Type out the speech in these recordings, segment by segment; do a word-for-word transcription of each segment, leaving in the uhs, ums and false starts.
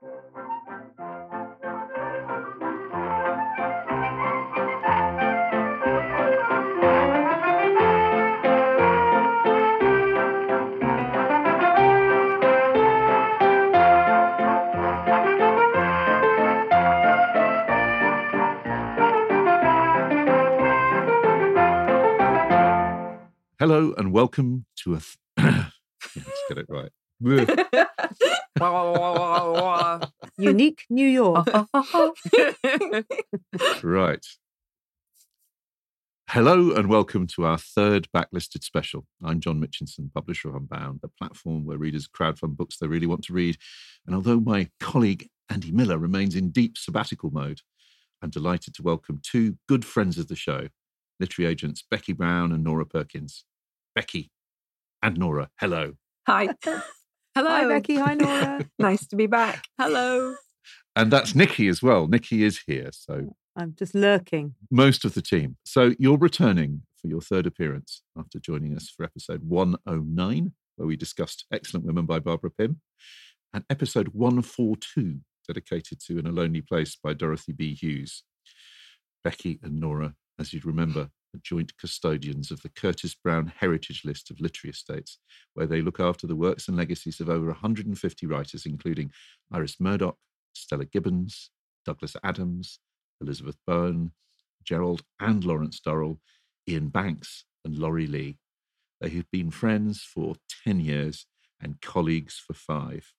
Hello and welcome to a... Th- Let's get it right. Unique New York. Right. Hello and welcome to our third Backlisted special. I'm John Mitchinson, publisher of Unbound, the platform where readers crowdfund books they really want to read. And although my colleague Andy Miller remains in deep sabbatical mode, I'm delighted to welcome two good friends of the show, literary agents Becky Brown and Nora Perkins. Becky and Nora, hello. Hi. Hello. Hi, Becky. Hi, Nora. Nice to be back. Hello. And that's Nikki as well. Nikki is here, so... I'm just lurking. Most of the team. So you're returning for your third appearance after joining us for episode one oh nine, where we discussed Excellent Women by Barbara Pym, and episode one forty-two, dedicated to In a Lonely Place by Dorothy B. Hughes. Becky and Nora, as you'd remember, are joint custodians of the Curtis Brown Heritage List of Literary Estates, where they look after the works and legacies of over one hundred fifty writers, including Iris Murdoch, Stella Gibbons, Douglas Adams, Elizabeth Bowen, Gerald and Lawrence Durrell, Ian Banks and Laurie Lee. They have been friends for ten years and colleagues for five.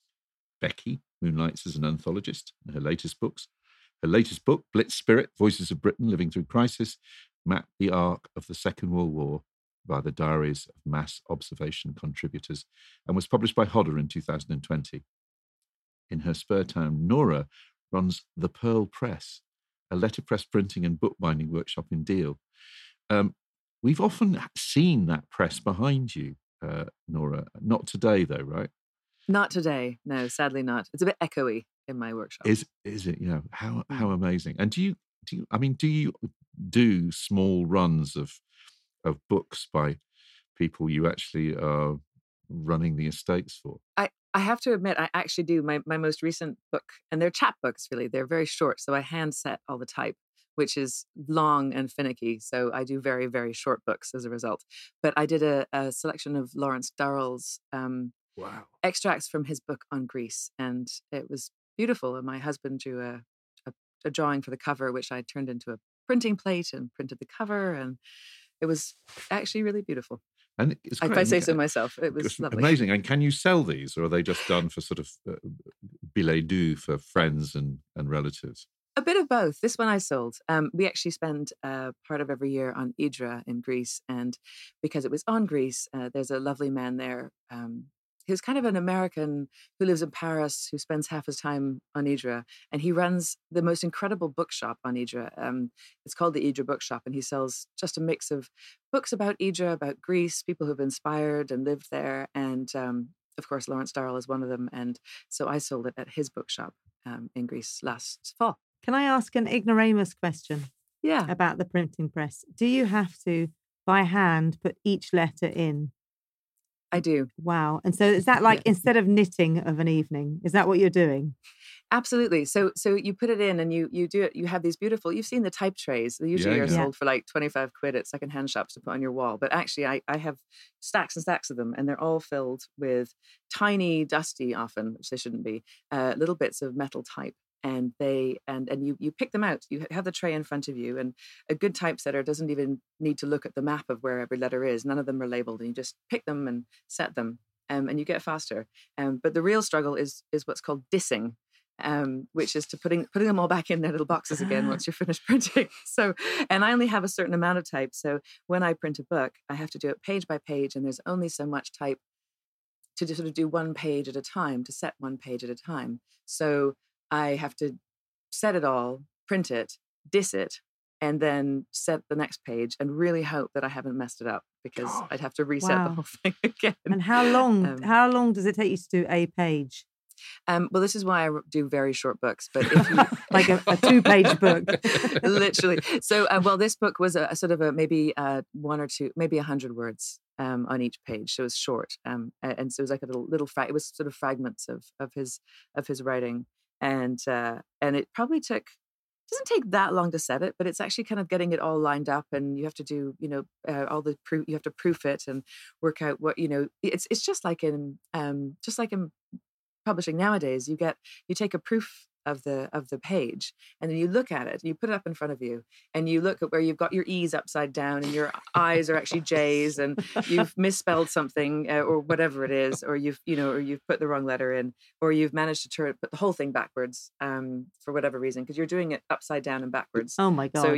Becky moonlights as an anthologist in her latest books. Her latest book, Blitz Spirit, Voices of Britain Living Through Crisis, mapped the arc of the Second World War by the diaries of mass observation contributors and was published by Hodder in two thousand twenty. In her spare time, Nora runs The Pearl Press, a letterpress printing and bookbinding workshop in Deal. Um, we've often seen that press behind you, uh, Nora. Not today, though, right? Not today. No, sadly not. It's a bit echoey in my workshop. Is is it? You know, how how amazing. And do you do you? I mean, do you do small runs of of books by people you actually are running the estates for? I. I have to admit, I actually do. My, my most recent book, and they're chapbooks, really. They're very short, so I hand set all the type, which is long and finicky. So I do very, very short books as a result. But I did a, a selection of Lawrence Durrell's um, wow. extracts from his book on Greece, and it was beautiful. And my husband drew a, a, a drawing for the cover, which I turned into a printing plate and printed the cover, and it was actually really beautiful. And it's if I say so myself, it was lovely. Amazing. And can you sell these, or are they just done for sort of uh, billet doux for friends and, and relatives? A bit of both. This one I sold. Um, we actually spend uh, part of every year on Hydra in Greece. And because it was on Greece, uh, there's a lovely man there um, who's kind of an American who lives in Paris, who spends half his time on Hydra. And he runs the most incredible bookshop on Hydra. Um, it's called the Hydra Bookshop. And he sells just a mix of books about Hydra, about Greece, people who've inspired and lived there. And um, of course, Lawrence Durrell is one of them. And so I sold it at his bookshop um, in Greece last fall. Can I ask an ignoramus question? Yeah. About the printing press? Do you have to, by hand, put each letter in? I do. Wow. And so is that like, yeah. Instead of knitting of an evening, is that what you're doing? Absolutely. So so you put it in and you you do it. You have these beautiful, you've seen the type trays. They usually yeah, are yeah. sold for like twenty-five quid at secondhand shops to put on your wall. But actually, I, I have stacks and stacks of them, and they're all filled with tiny, dusty, often, which they shouldn't be, uh, little bits of metal type. And they and and you you pick them out. You have the tray in front of you, and a good typesetter doesn't even need to look at the map of where every letter is. None of them are labeled, and you just pick them and set them, um, and you get faster. Um, but the real struggle is is what's called dissing, um, which is to putting putting them all back in their little boxes again once you're finished printing. So, and I only have a certain amount of type. So when I print a book, I have to do it page by page, and there's only so much type to just sort of do one page at a time, to set one page at a time. So I have to set it all, print it, diss it, and then set the next page and really hope that I haven't messed it up, because God. I'd have to reset Wow. the whole thing again. And how long, Um, how long does it take you to do a page? Um, well, this is why I do very short books, but if you, Like a, a two-page book. literally. So, uh, well, this book was a, a sort of a maybe uh, one or two, maybe a hundred words. um, on each page. So it was short, um, a- and so it was like a little little fra- it was sort of fragments of of his of his writing, and uh, and it probably took. Doesn't take that long to set it, but it's actually kind of getting it all lined up, and you have to do, you know, uh, all the proof. You have to proof it and work out what, you know. It's it's just like in um just like in publishing nowadays. You get you take a proof of the of the page, and then you look at it, you put it up in front of you, and you look at where you've got your E's upside down and your I's are actually J's, and you've misspelled something, uh, or whatever it is, or you've you know or you've put the wrong letter in, or you've managed to turn put the whole thing backwards, um for whatever reason, because you're doing it upside down and backwards. Oh my God. So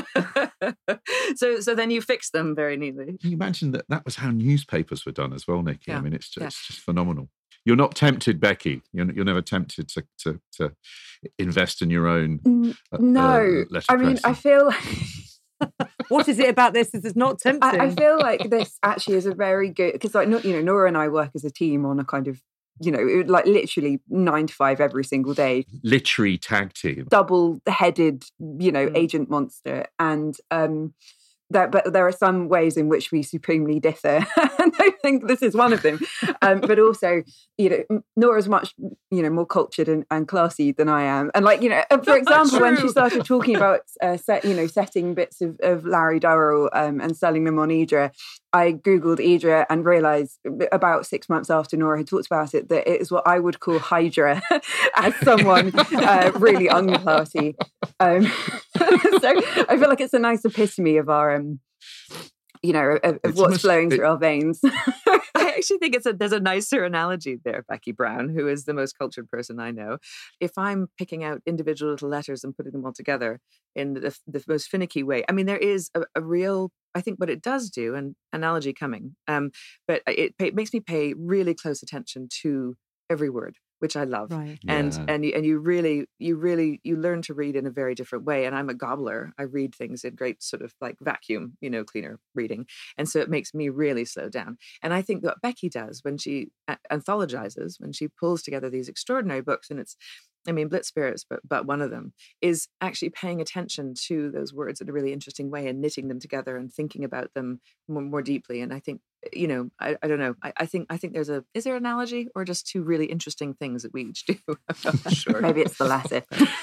y- so so then you fix them very neatly. Can you imagine that that was how newspapers were done as well, Nikki? I Yeah. mean, it's just, Yeah. it's just phenomenal. You're not tempted, Becky. You're, you're never tempted to, to to invest in your own. N- uh, No, uh, I mean, I letterpressing. feel like What is it about this that is not tempting? I, I feel like this actually is a very good, because like no- you know, Nora and I work as a team on a kind of, you know, it would like literally nine to five every single day, literary tag team. double-headed, you know, Mm. agent monster, and um, that. But there are some ways in which we supremely differ, and I think this is one of them. Um, but also, you know, M- Nora's much, you know, more cultured and, and classy than I am, and like, you know, for example, when she True. started talking about uh, set, you know, setting bits of, of Larry Durrell um, and selling them on Idra, I googled Idra and realised about six months after Nora had talked about it that it is what I would call Hydra, as someone uh, really unclassy. Um, so I feel like it's a nice epitome of our, um, you know, of, of It's what's almost- flowing it- through our veins. I actually think it's a there's a nicer analogy there, Becky Brown, who is the most cultured person I know. If I'm picking out individual little letters and putting them all together in the, the most finicky way, I mean, there is a, a real, I think what it does do, and analogy coming, um, but it, it makes me pay really close attention to every word, which I love. Right. And Yeah. and you, and you really you really you learn to read in a very different way. And I'm a gobbler. I read things in great sort of like vacuum, you know, cleaner reading, and so it makes me really slow down. And I think what Becky does when she a- anthologizes, when she pulls together these extraordinary books, and it's, I mean, Blitz Spirits, but but one of them is actually paying attention to those words in a really interesting way and knitting them together and thinking about them more, more deeply. And I think, you know, I, I don't know. I, I think I think there's a is there an analogy or just two really interesting things that we each do? I'm not sure. Maybe it's the latter.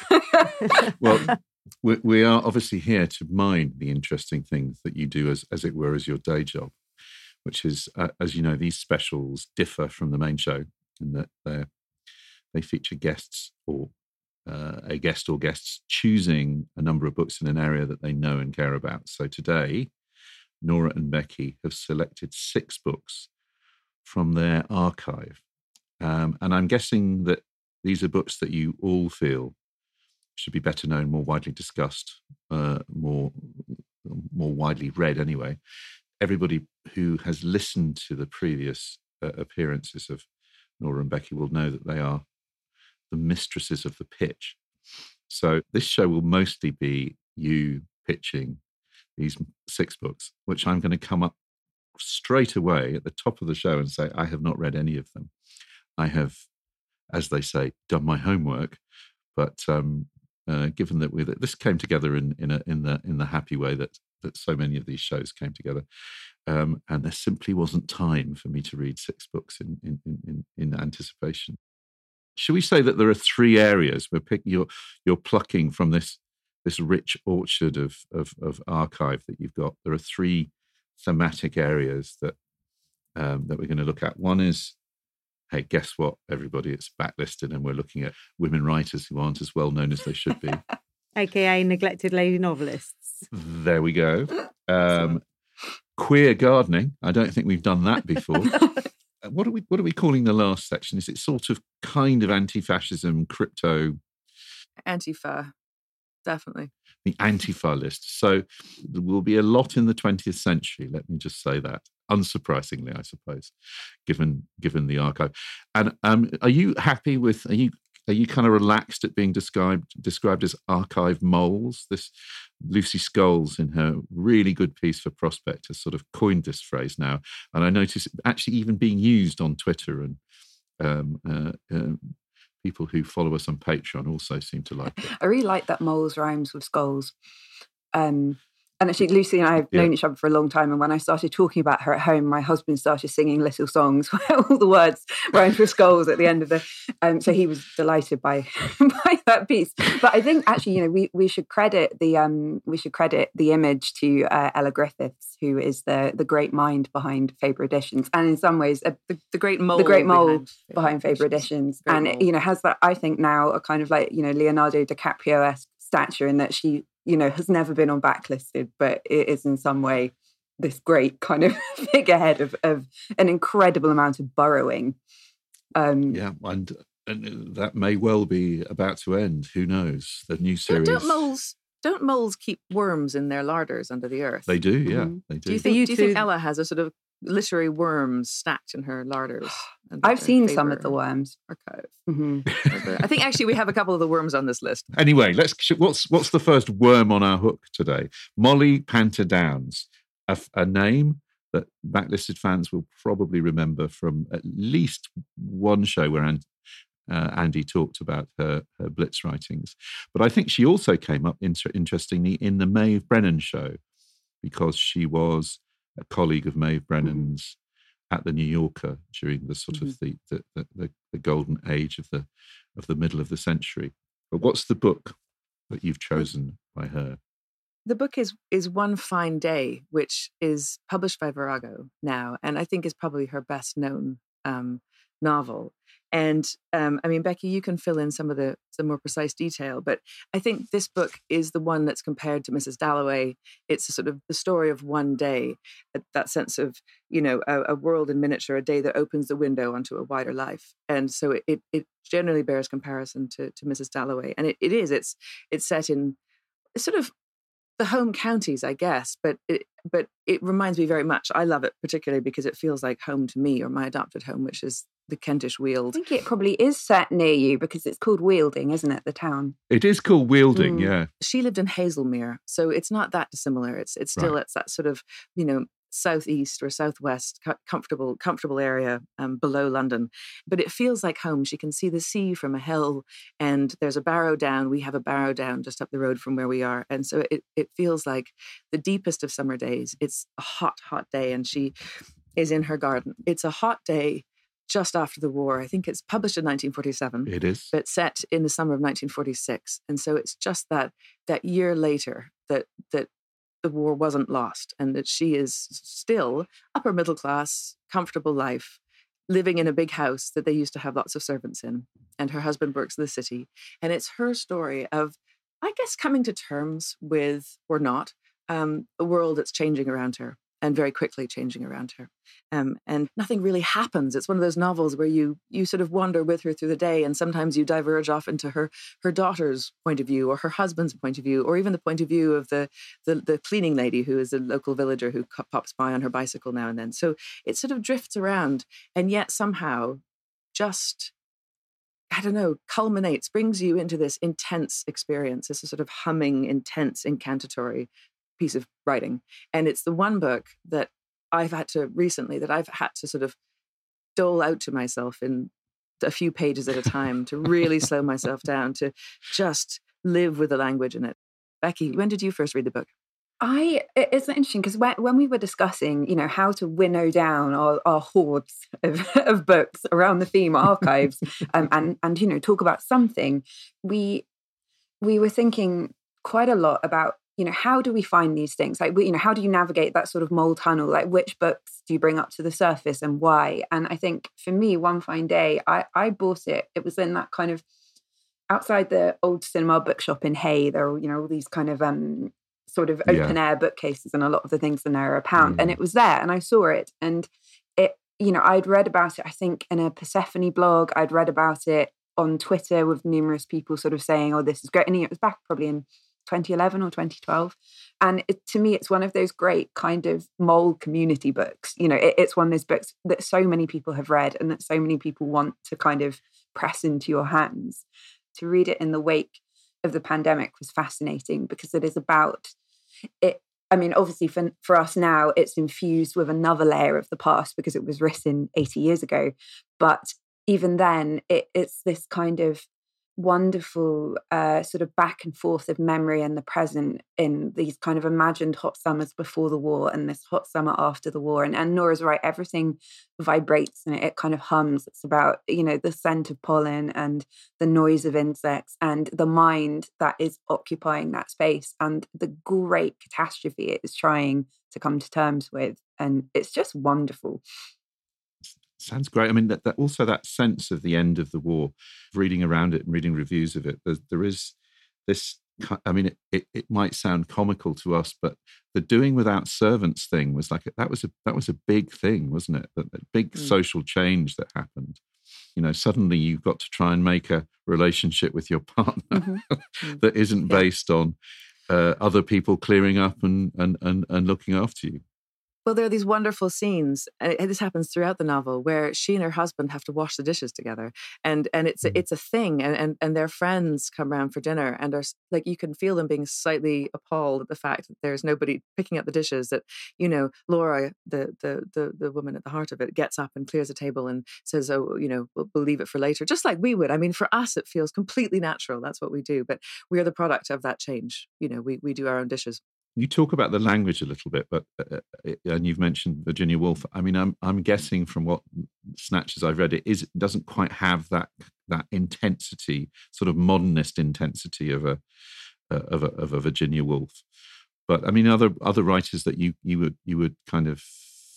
Well, we, we are obviously here to mine the interesting things that you do as, as it were, as your day job, which is, uh, as you know, these specials differ from the main show in that they they feature guests or uh, a guest or guests choosing a number of books in an area that they know and care about. So today, Nora and Becky have selected six books from their archive. Um, and I'm guessing that these are books that you all feel should be better known, more widely discussed, uh, more more widely read anyway. Everybody who has listened to the previous uh, appearances of Nora and Becky will know that they are the mistresses of the pitch. So this show will mostly be you pitching these six books, which I'm going to come up straight away at the top of the show and say, I have not read any of them. I have, as they say, done my homework, but um, uh, given that we that this came together in in, a, in the in the happy way that that so many of these shows came together, um, and there simply wasn't time for me to read six books in in in, in anticipation. Should we say that there are three areas where pick, you're you're plucking from this this rich orchard of, of of archive that you've got? There are three thematic areas that um, that we're going to look at. One is, hey, guess what, everybody? It's backlisted, and we're looking at women writers who aren't as well known as they should be. A K A neglected lady novelists. There we go. Um, queer gardening. I don't think we've done that before. Uh, What are we? What are we calling the last section? Is it sort of kind of anti-fascism, crypto, Antifa, definitely. the Antifa list? So there will be a lot in the twentieth century. Let me just say that. Unsurprisingly, I suppose, given given the archive. And um, are you happy with? Are you are you kind of relaxed at being described described as archive moles? This Lucy Scholes, in her really good piece for Prospect, has sort of coined this phrase now, and I notice it actually even being used on Twitter, and um, uh, uh, people who follow us on Patreon also seem to like it. I really like that moles rhymes with skulls. Um, And actually, Lucy and I have Yeah. known each other for a long time. And when I started talking about her at home, my husband started singing little songs where all the words rhymed with skulls at the end of the. Um, so he was delighted by by that piece. But I think actually, you know, we we should credit the um we should credit the image to uh, Ella Griffiths, who is the the great mind behind Faber Editions, and in some ways, a, The, the great mole. the great mole behind, behind Faber Editions, Great and mole. you know has that I think now a kind of like you know Leonardo DiCaprio-esque stature in that she you know has never been on Backlisted, but it is in some way this great kind of figurehead of, of an incredible amount of burrowing. Um, Yeah, and, and that may well be about to end. Who knows? The new Yeah, series. don't moles don't moles keep worms in their larders under the earth? They do, yeah, Mhm. they Do do. you think? you Do you think two- Ella has a sort of literary worms stacked in her larders? under I've her seen some of Faber the worms. archive. Mhm. I think actually we have a couple of the worms on this list. Anyway, let's. What's what's the first worm on our hook today? Molly Panther Downs, a, f- a name that Backlisted fans will probably remember from at least one show where Andy, uh, Andy talked about her, her Blitz writings. But I think she also came up inter- interestingly in the Maeve Brennan show, because she was a colleague of Maeve Brennan's at the New Yorker during the sort of the the, the the the golden age of the of the middle of the century. But what's the book that you've chosen by her? The book is is One Fine Day, which is published by Virago now, and I think is probably her best known um, novel. And um, I mean, Becky, you can fill in some of the some more precise detail, but I think this book is the one that's compared to Missus Dalloway. It's a sort of the story of one day, that, that sense of, you know, a, a world in miniature, a day that opens the window onto a wider life. And so it it, it generally bears comparison to to Missus Dalloway, and it, it is it's it's set in sort of the home counties, I guess, but it, but it reminds me very much. I love it particularly because it feels like home to me, or my adopted home, which is the Kentish I Weald. think it probably is set near you because it's called Wealding, isn't it? The town. It is called Wealding, Mm. yeah. She lived in Hazelmere, so it's not that dissimilar. It's it's still Right. it's that sort of, you know, southeast or southwest co- comfortable comfortable area um, below London, but it feels like home. She can see the sea from a hill, and there's a barrow down. We have a barrow down just up the road from where we are, and so it it feels like the deepest of summer days. It's a hot hot day, and she is in her garden. It's a hot day just after the war. I think it's published in nineteen forty-seven. It is. But set in the summer of nineteen forty-six, and so it's just that that year later that that the war wasn't lost, and that she is still upper middle class, comfortable life, living in a big house that they used to have lots of servants in, and her husband works in the city, and it's her story of, I guess, coming to terms with, or not, um, a world that's changing around her, and very quickly changing around her. Um, and nothing really happens. It's one of those novels where you you sort of wander with her through the day, and sometimes you diverge off into her her daughter's point of view, or her husband's point of view, or even the point of view of the the, the cleaning lady who is a local villager who co- pops by on her bicycle now and then. So it sort of drifts around, and yet somehow just, I don't know, culminates, brings you into this intense experience. It's a sort of humming, intense, incantatory piece of writing. And it's the one book that I've had to recently, that I've had to sort of dole out to myself in a few pages at a time to really slow myself down, to just live with the language in it. Becky, when did you first read the book? I it's interesting because when, when we were discussing, you know, how to winnow down our, our hordes of, of books around the theme archives, um, and and you know talk about something, we we were thinking quite a lot about, you know, how do we find these things? Like, you know, how do you navigate that sort of mole tunnel? Like, which books do you bring up to the surface and why? And I think for me, One Fine Day, I I bought it. It was in that kind of outside the old cinema bookshop in Hay. There were, you know, all these kind of um. sort of Yeah. open air bookcases, and a lot of the things in there are a pound. Mm. And it was there, and I saw it, and it, you know, I'd read about it, I think, in a Persephone blog. I'd read about it on Twitter with numerous people sort of saying, oh, this is great. And it was back probably in twenty eleven or twenty twelve. And it, to me, it's one of those great kind of mole community books. You know, it, it's one of those books that so many people have read and that so many people want to kind of press into your hands. To read it in the wake of the pandemic was fascinating because it is about it. I mean, obviously for, for us now, it's infused with another layer of the past because it was written eighty years ago. But even then, it, it's this kind of wonderful uh, sort of back and forth of memory and the present in these kind of imagined hot summers before the war and this hot summer after the war. And, and Nora's right, everything vibrates and it, it kind of hums. It's about, you know, the scent of pollen and the noise of insects and the mind that is occupying that space and the great catastrophe it is trying to come to terms with. And it's just wonderful. Sounds great. I mean, that, that also that sense of the end of the war, reading around it and reading reviews of it, there, there is this, I mean, it, it, it might sound comical to us, but the doing without servants thing was like, that was a, that was a big thing, wasn't it? That, that big mm. social change that happened. You know, suddenly you've got to try and make a relationship with your partner mm-hmm. that isn't yeah. based on uh, other people clearing up and, and, and, and looking after you. Well, there are these wonderful scenes, and this happens throughout the novel, where she and her husband have to wash the dishes together, and and it's a, it's a thing, and, and and their friends come around for dinner, and are like, you can feel them being slightly appalled at the fact that there's nobody picking up the dishes. That, you know, Laura, the the the the woman at the heart of it, gets up and clears the table and says, "Oh, you know, we'll, we'll leave it for later," just like we would. I mean, for us, it feels completely natural. That's what we do, but we are the product of that change. You know, we we do our own dishes. You talk about the language a little bit, but uh, and you've mentioned Virginia Woolf. I mean, I'm I'm guessing from what snatches I've read, it is it doesn't quite have that that intensity, sort of modernist intensity of a uh, of a of a Virginia Woolf. But I mean, other other writers that you you would you would kind of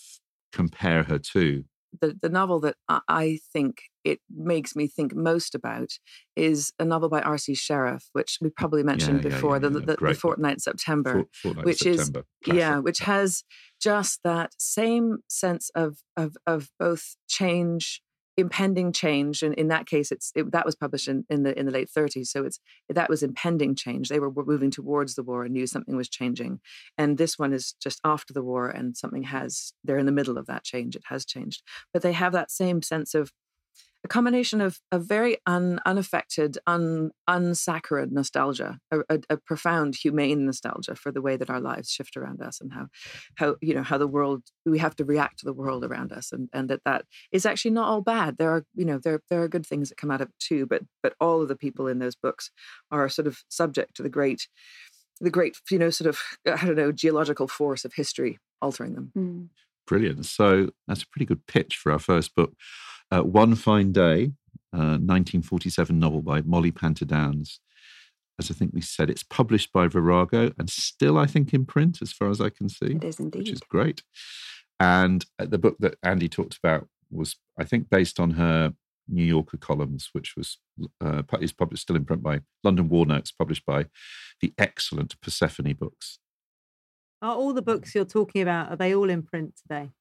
compare her to. The the novel that I think it makes me think most about is a novel by R C Sheriff, which we probably mentioned yeah, yeah, before, yeah, the, yeah. the, the Fortnight September, Fort, Fortnight which September. is Classic. yeah, which has just that same sense of of of both change, impending change, and in that case, it's it, that was published in, in the in the late thirties, so it's that was impending change. They were, were moving towards the war and knew something was changing, and this one is just after the war, and something has they're in the middle of that change. It has changed, but they have that same sense of a combination of a very un, unaffected, un, unsaccharine nostalgia, a, a, a profound, humane nostalgia for the way that our lives shift around us, and how, how you know how the world we have to react to the world around us, and, and that that is actually not all bad. There are you know there there are good things that come out of it too, but but all of the people in those books are sort of subject to the great, the great you know sort of I don't know geological force of history altering them. Mm. Brilliant. So that's a pretty good pitch for our first book. Uh, One Fine Day, uh, nineteen forty-seven novel by Molly Panter Downs. As I think we said, it's published by Virago and still, I think, in print, as far as I can see. It is indeed. Which is great. And uh, the book that Andy talked about was, I think, based on her New Yorker columns, which was uh, is published still in print by London War Notes, published by the excellent Persephone Books. Are all the books you're talking about, are they all in print today?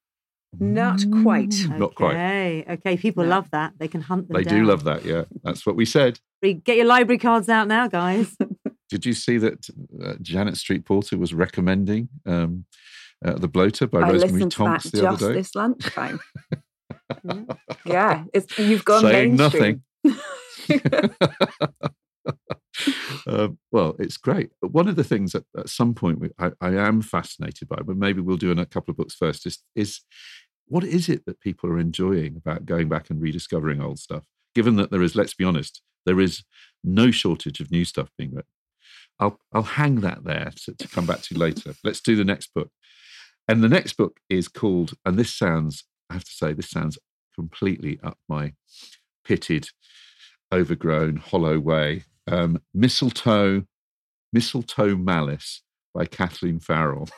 Not quite. Not quite. Okay, okay. People No. love that. They can hunt them They down. do love that, yeah. That's what we said. Get your library cards out now, guys. Did you see that uh, Janet Street Porter was recommending um, uh, The Bloater by I Rosemary listened to that Tonks the just other day? this lunchtime. Yeah, it's you've gone Saying mainstream. nothing. Uh, well, it's great. But one of the things that at some point we, I, I am fascinated by, but maybe we'll do in a couple of books first, is, is what is it that people are enjoying about going back and rediscovering old stuff? Given that there is, let's be honest, there is no shortage of new stuff being written. I'll I'll hang that there to, to come back to later. Let's do the next book. And the next book is called, and this sounds, I have to say, this sounds completely up my pitted, overgrown, hollow way. Um, Mistletoe, Mistletoe Malice by Kathleen Farrell.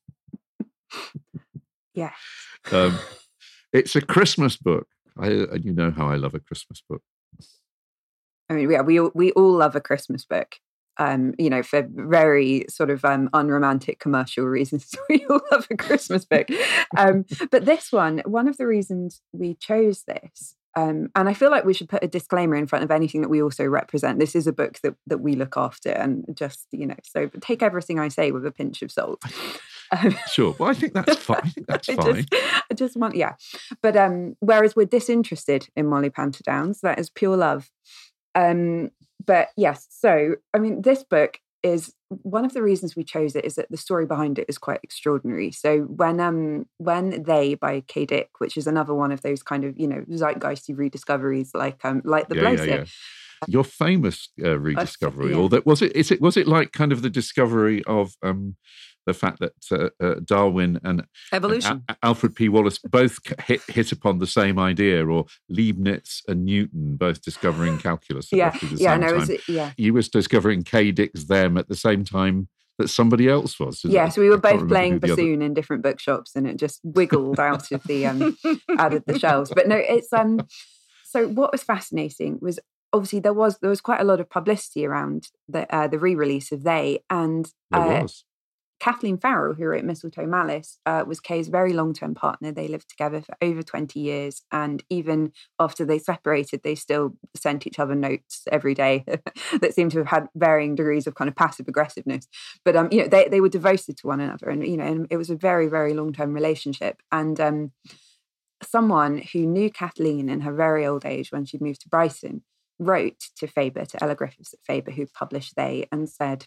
Yeah. um, it's a Christmas book. I, and you know how I love a Christmas book. I mean, yeah, we all, we all love a Christmas book. Um, you know, for very sort of um, unromantic commercial reasons, we all love a Christmas book. Um, but this one, one of the reasons we chose this, um, and I feel like we should put a disclaimer in front of anything that we also represent. This is a book that that we look after, and just you know, so take everything I say with a pinch of salt. Um, Sure, well, I think that's fine. I think that's I fine. just, I just want, yeah. But um, whereas we're disinterested in Molly Panter Downs, that is pure love. Um, but yes, so I mean, this book is one of the reasons we chose it is that the story behind it is quite extraordinary. So when um when They by Kay Dick, which is another one of those kind of you know zeitgeisty rediscoveries like um like The Yeah, Bloater, yeah, yeah. your famous uh, rediscovery, yeah. or that was it? Is it was it like kind of the discovery of um, the fact that uh, uh, Darwin and, Evolution. and A- Alfred P. Wallace both hit hit upon the same idea, or Leibniz and Newton both discovering calculus at Yeah, roughly the yeah, same no, time? was it, yeah. You was discovering K. Dicks them at the same time that somebody else was. Yeah, so we were I can't both remember playing who the other- bassoon in different bookshops, and it just wiggled out of the um, out of the shelves. But no, it's um. So what was fascinating was obviously there was there was quite a lot of publicity around the uh, the re-release of They, and There uh, was. Kathleen Farrell, who wrote Mistletoe Malice, uh, was Kay's very long-term partner. They lived together for over twenty years, and even after they separated, they still sent each other notes every day that seemed to have had varying degrees of kind of passive aggressiveness. But um, you know, they they were devoted to one another, and you know, and it was a very very long-term relationship. And um, someone who knew Kathleen in her very old age when she'd moved to Brighton wrote to Faber, to Ella Griffiths at Faber, who published They, and said,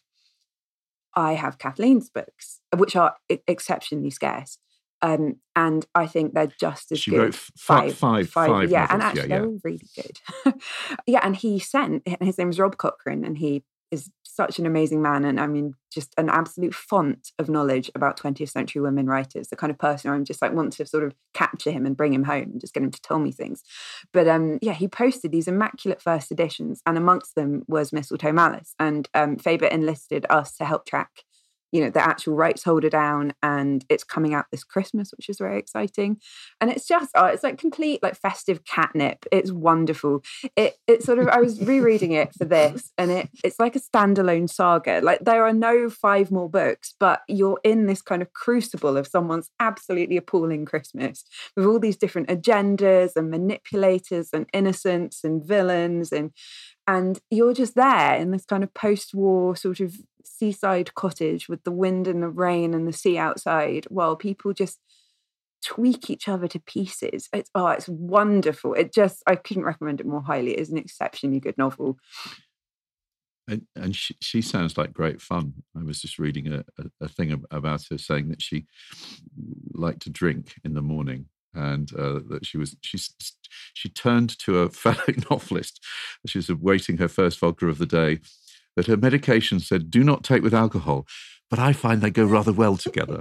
I have Kathleen's books, which are e- exceptionally scarce. Um, and I think they're just as She good. wrote f- five, five, five yeah, and novels. actually Yeah, yeah. they're all really good. Yeah, and he sent, his name is Rob Cochrane, and he is such an amazing man, and I mean, just an absolute font of knowledge about twentieth century women writers, the kind of person I'm just like want to sort of capture him and bring him home and just get him to tell me things. But um, yeah, he posted these immaculate first editions, and amongst them was Mistletoe Malice, and um, Faber enlisted us to help track, you know, the actual rights holder down, and it's coming out this Christmas, which is very exciting. And it's just, oh, it's like complete like festive catnip. It's wonderful. It it's sort of, I was rereading it for this, and it it's like a standalone saga. Like there are no five more books, but you're in this kind of crucible of someone's absolutely appalling Christmas with all these different agendas and manipulators and innocents and villains, and and you're just there in this kind of post-war sort of seaside cottage with the wind and the rain and the sea outside, while people just tweak each other to pieces. It's oh, it's wonderful. It just, I couldn't recommend it more highly. It is an exceptionally good novel. And, and she, she sounds like great fun. I was just reading a, a, a thing ab- about her saying that she liked to drink in the morning, and uh, that she was she she turned to a fellow novelist. She was awaiting her first vodka of the day. That her medication said, "Do not take with alcohol," but I find they go rather well together.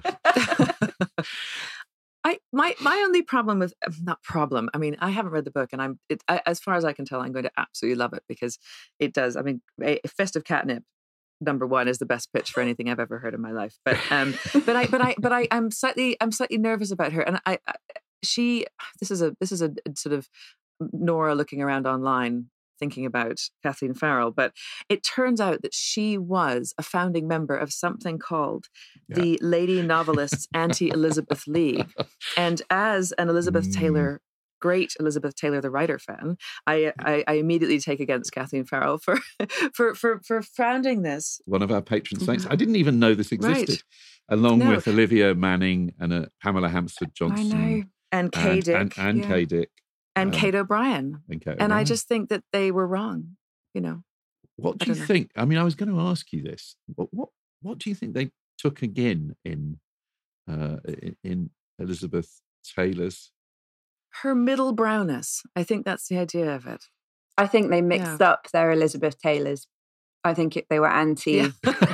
I my my only problem with not problem. I mean, I haven't read the book, and I'm it, I, as far as I can tell, I'm going to absolutely love it, because it does. I mean, a, a festive catnip. Number one is the best pitch for anything I've ever heard in my life. But um, but I but I but I I'm slightly I'm slightly nervous about her, and I, I she this is a this is a sort of Nora looking around online thinking about Kathleen Farrell, but it turns out that she was a founding member of something called yeah. the Lady Novelists Anti-Elizabeth League. And as an Elizabeth mm. Taylor, great Elizabeth Taylor, the writer fan, I, I, I immediately take against Kathleen Farrell for, for, for, for founding this. One of our patron saints. I didn't even know this existed. Right. Along no. with Olivia Manning and uh, Pamela Hampstead Johnson. I know. And Kay Dick. And, and, and yeah. Kay Dick. And um, Kate O'Brien. And, Kate and O'Brien. I just think that they were wrong, you know. What do you know. think? I mean, I was going to ask you this. What what, what do you think they took again in uh, in, in Elizabeth Taylor's? Her middle brownness. I think that's the idea of it. I think they mixed yeah. up their Elizabeth Taylors. I think it, they were anti yeah.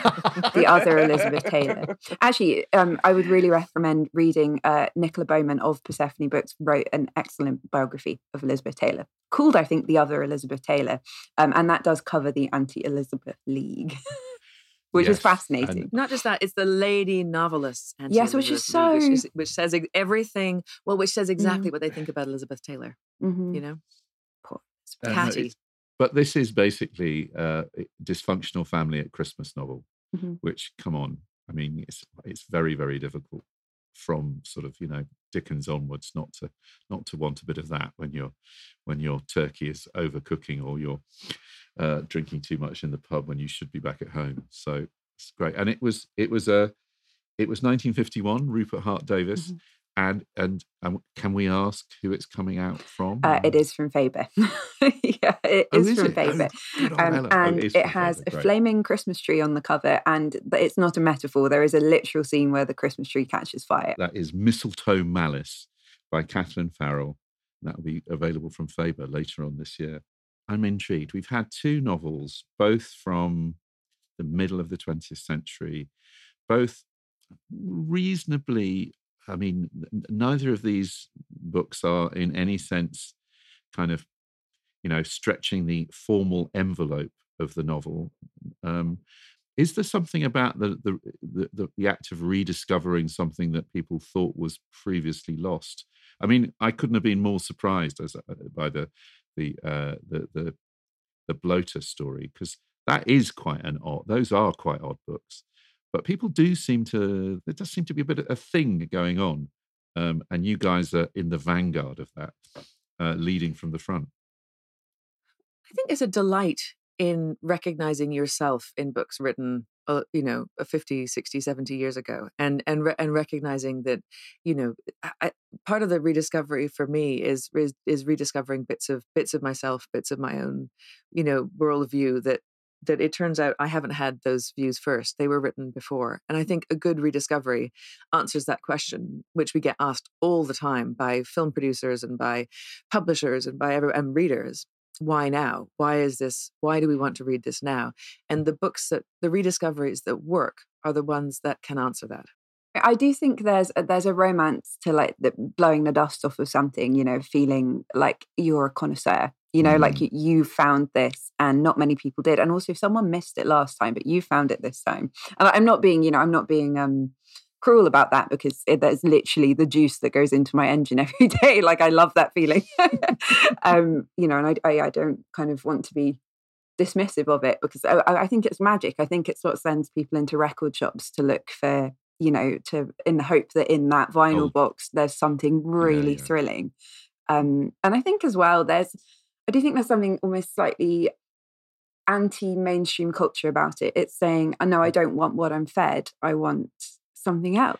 the other Elizabeth Taylor. Actually, um, I would really recommend reading uh, Nicola Bowman of Persephone Books wrote an excellent biography of Elizabeth Taylor, called, I think, The Other Elizabeth Taylor. Um, and that does cover the Anti-Elizabeth League, which yes. is fascinating. And not just that, it's the Lady Novelists. Yes, which is so... League, which, is, which says everything, well, which says exactly mm. what they think about Elizabeth Taylor, mm-hmm. you know? Poor uh, Catty. No, But this is basically uh, a dysfunctional family at Christmas novel, mm-hmm. which, come on, I mean, it's it's very, very difficult from sort of, you know, Dickens onwards not to not to want a bit of that when your when your turkey is overcooking or you're uh, drinking too much in the pub when you should be back at home. So it's great, and it was it was a it was nineteen fifty-one. Rupert Hart Davis. Mm-hmm. And and um, can we ask who it's coming out from? Uh, it is from Faber. yeah, it oh, is, is from it? Faber. Oh, um, and oh, it, it has Faber. a Great. flaming Christmas tree on the cover, and it's not a metaphor. There is a literal scene where the Christmas tree catches fire. That is Mistletoe Malice by Kathleen Farrell. That will be available from Faber later on this year. I'm intrigued. We've had two novels, both from the middle of the twentieth century, both reasonably, I mean, neither of these books are in any sense kind of, you know, stretching the formal envelope of the novel. Um, is there something about the the, the the the act of rediscovering something that people thought was previously lost? I mean, I couldn't have been more surprised as by the the uh, the the the bloater story, because that is quite an odd. Those are quite odd books, but people do seem to. There does seem to be a bit of a thing going on, um, and you guys are in the vanguard of that, uh, leading from the front. I think there's a delight in recognizing yourself in books written, uh, you know, fifty, sixty, seventy years ago, and and re- and recognizing that, you know, I, part of the rediscovery for me is, is is rediscovering bits of bits of myself, bits of my own, you know, worldview that that it turns out I haven't had those views first. They were written before. And I think a good rediscovery answers that question, which we get asked all the time by film producers and by publishers and by every, and readers. Why now? Why is this? Why do we want to read this now? And the books that, the rediscoveries that work are the ones that can answer that. I do think there's a, there's a romance to like the, blowing the dust off of something, you know, feeling like you're a connoisseur, you know, mm. like you, you found this and not many people did. And also someone missed it last time, but you found it this time. And I'm not being, you know, I'm not being um, cruel about that, because it, that's literally the juice that goes into my engine every day. Like I love that feeling, um, you know, and I, I, I don't kind of want to be dismissive of it, because I, I think it's magic. I think it's what sends people into record shops to look for, you know, to in the hope that in that vinyl oh. box there's something really yeah, yeah. thrilling. Um, and I think as well, there's, I do think there's something almost slightly anti-mainstream culture about it. It's saying, oh, no, I don't want what I'm fed. I want something else.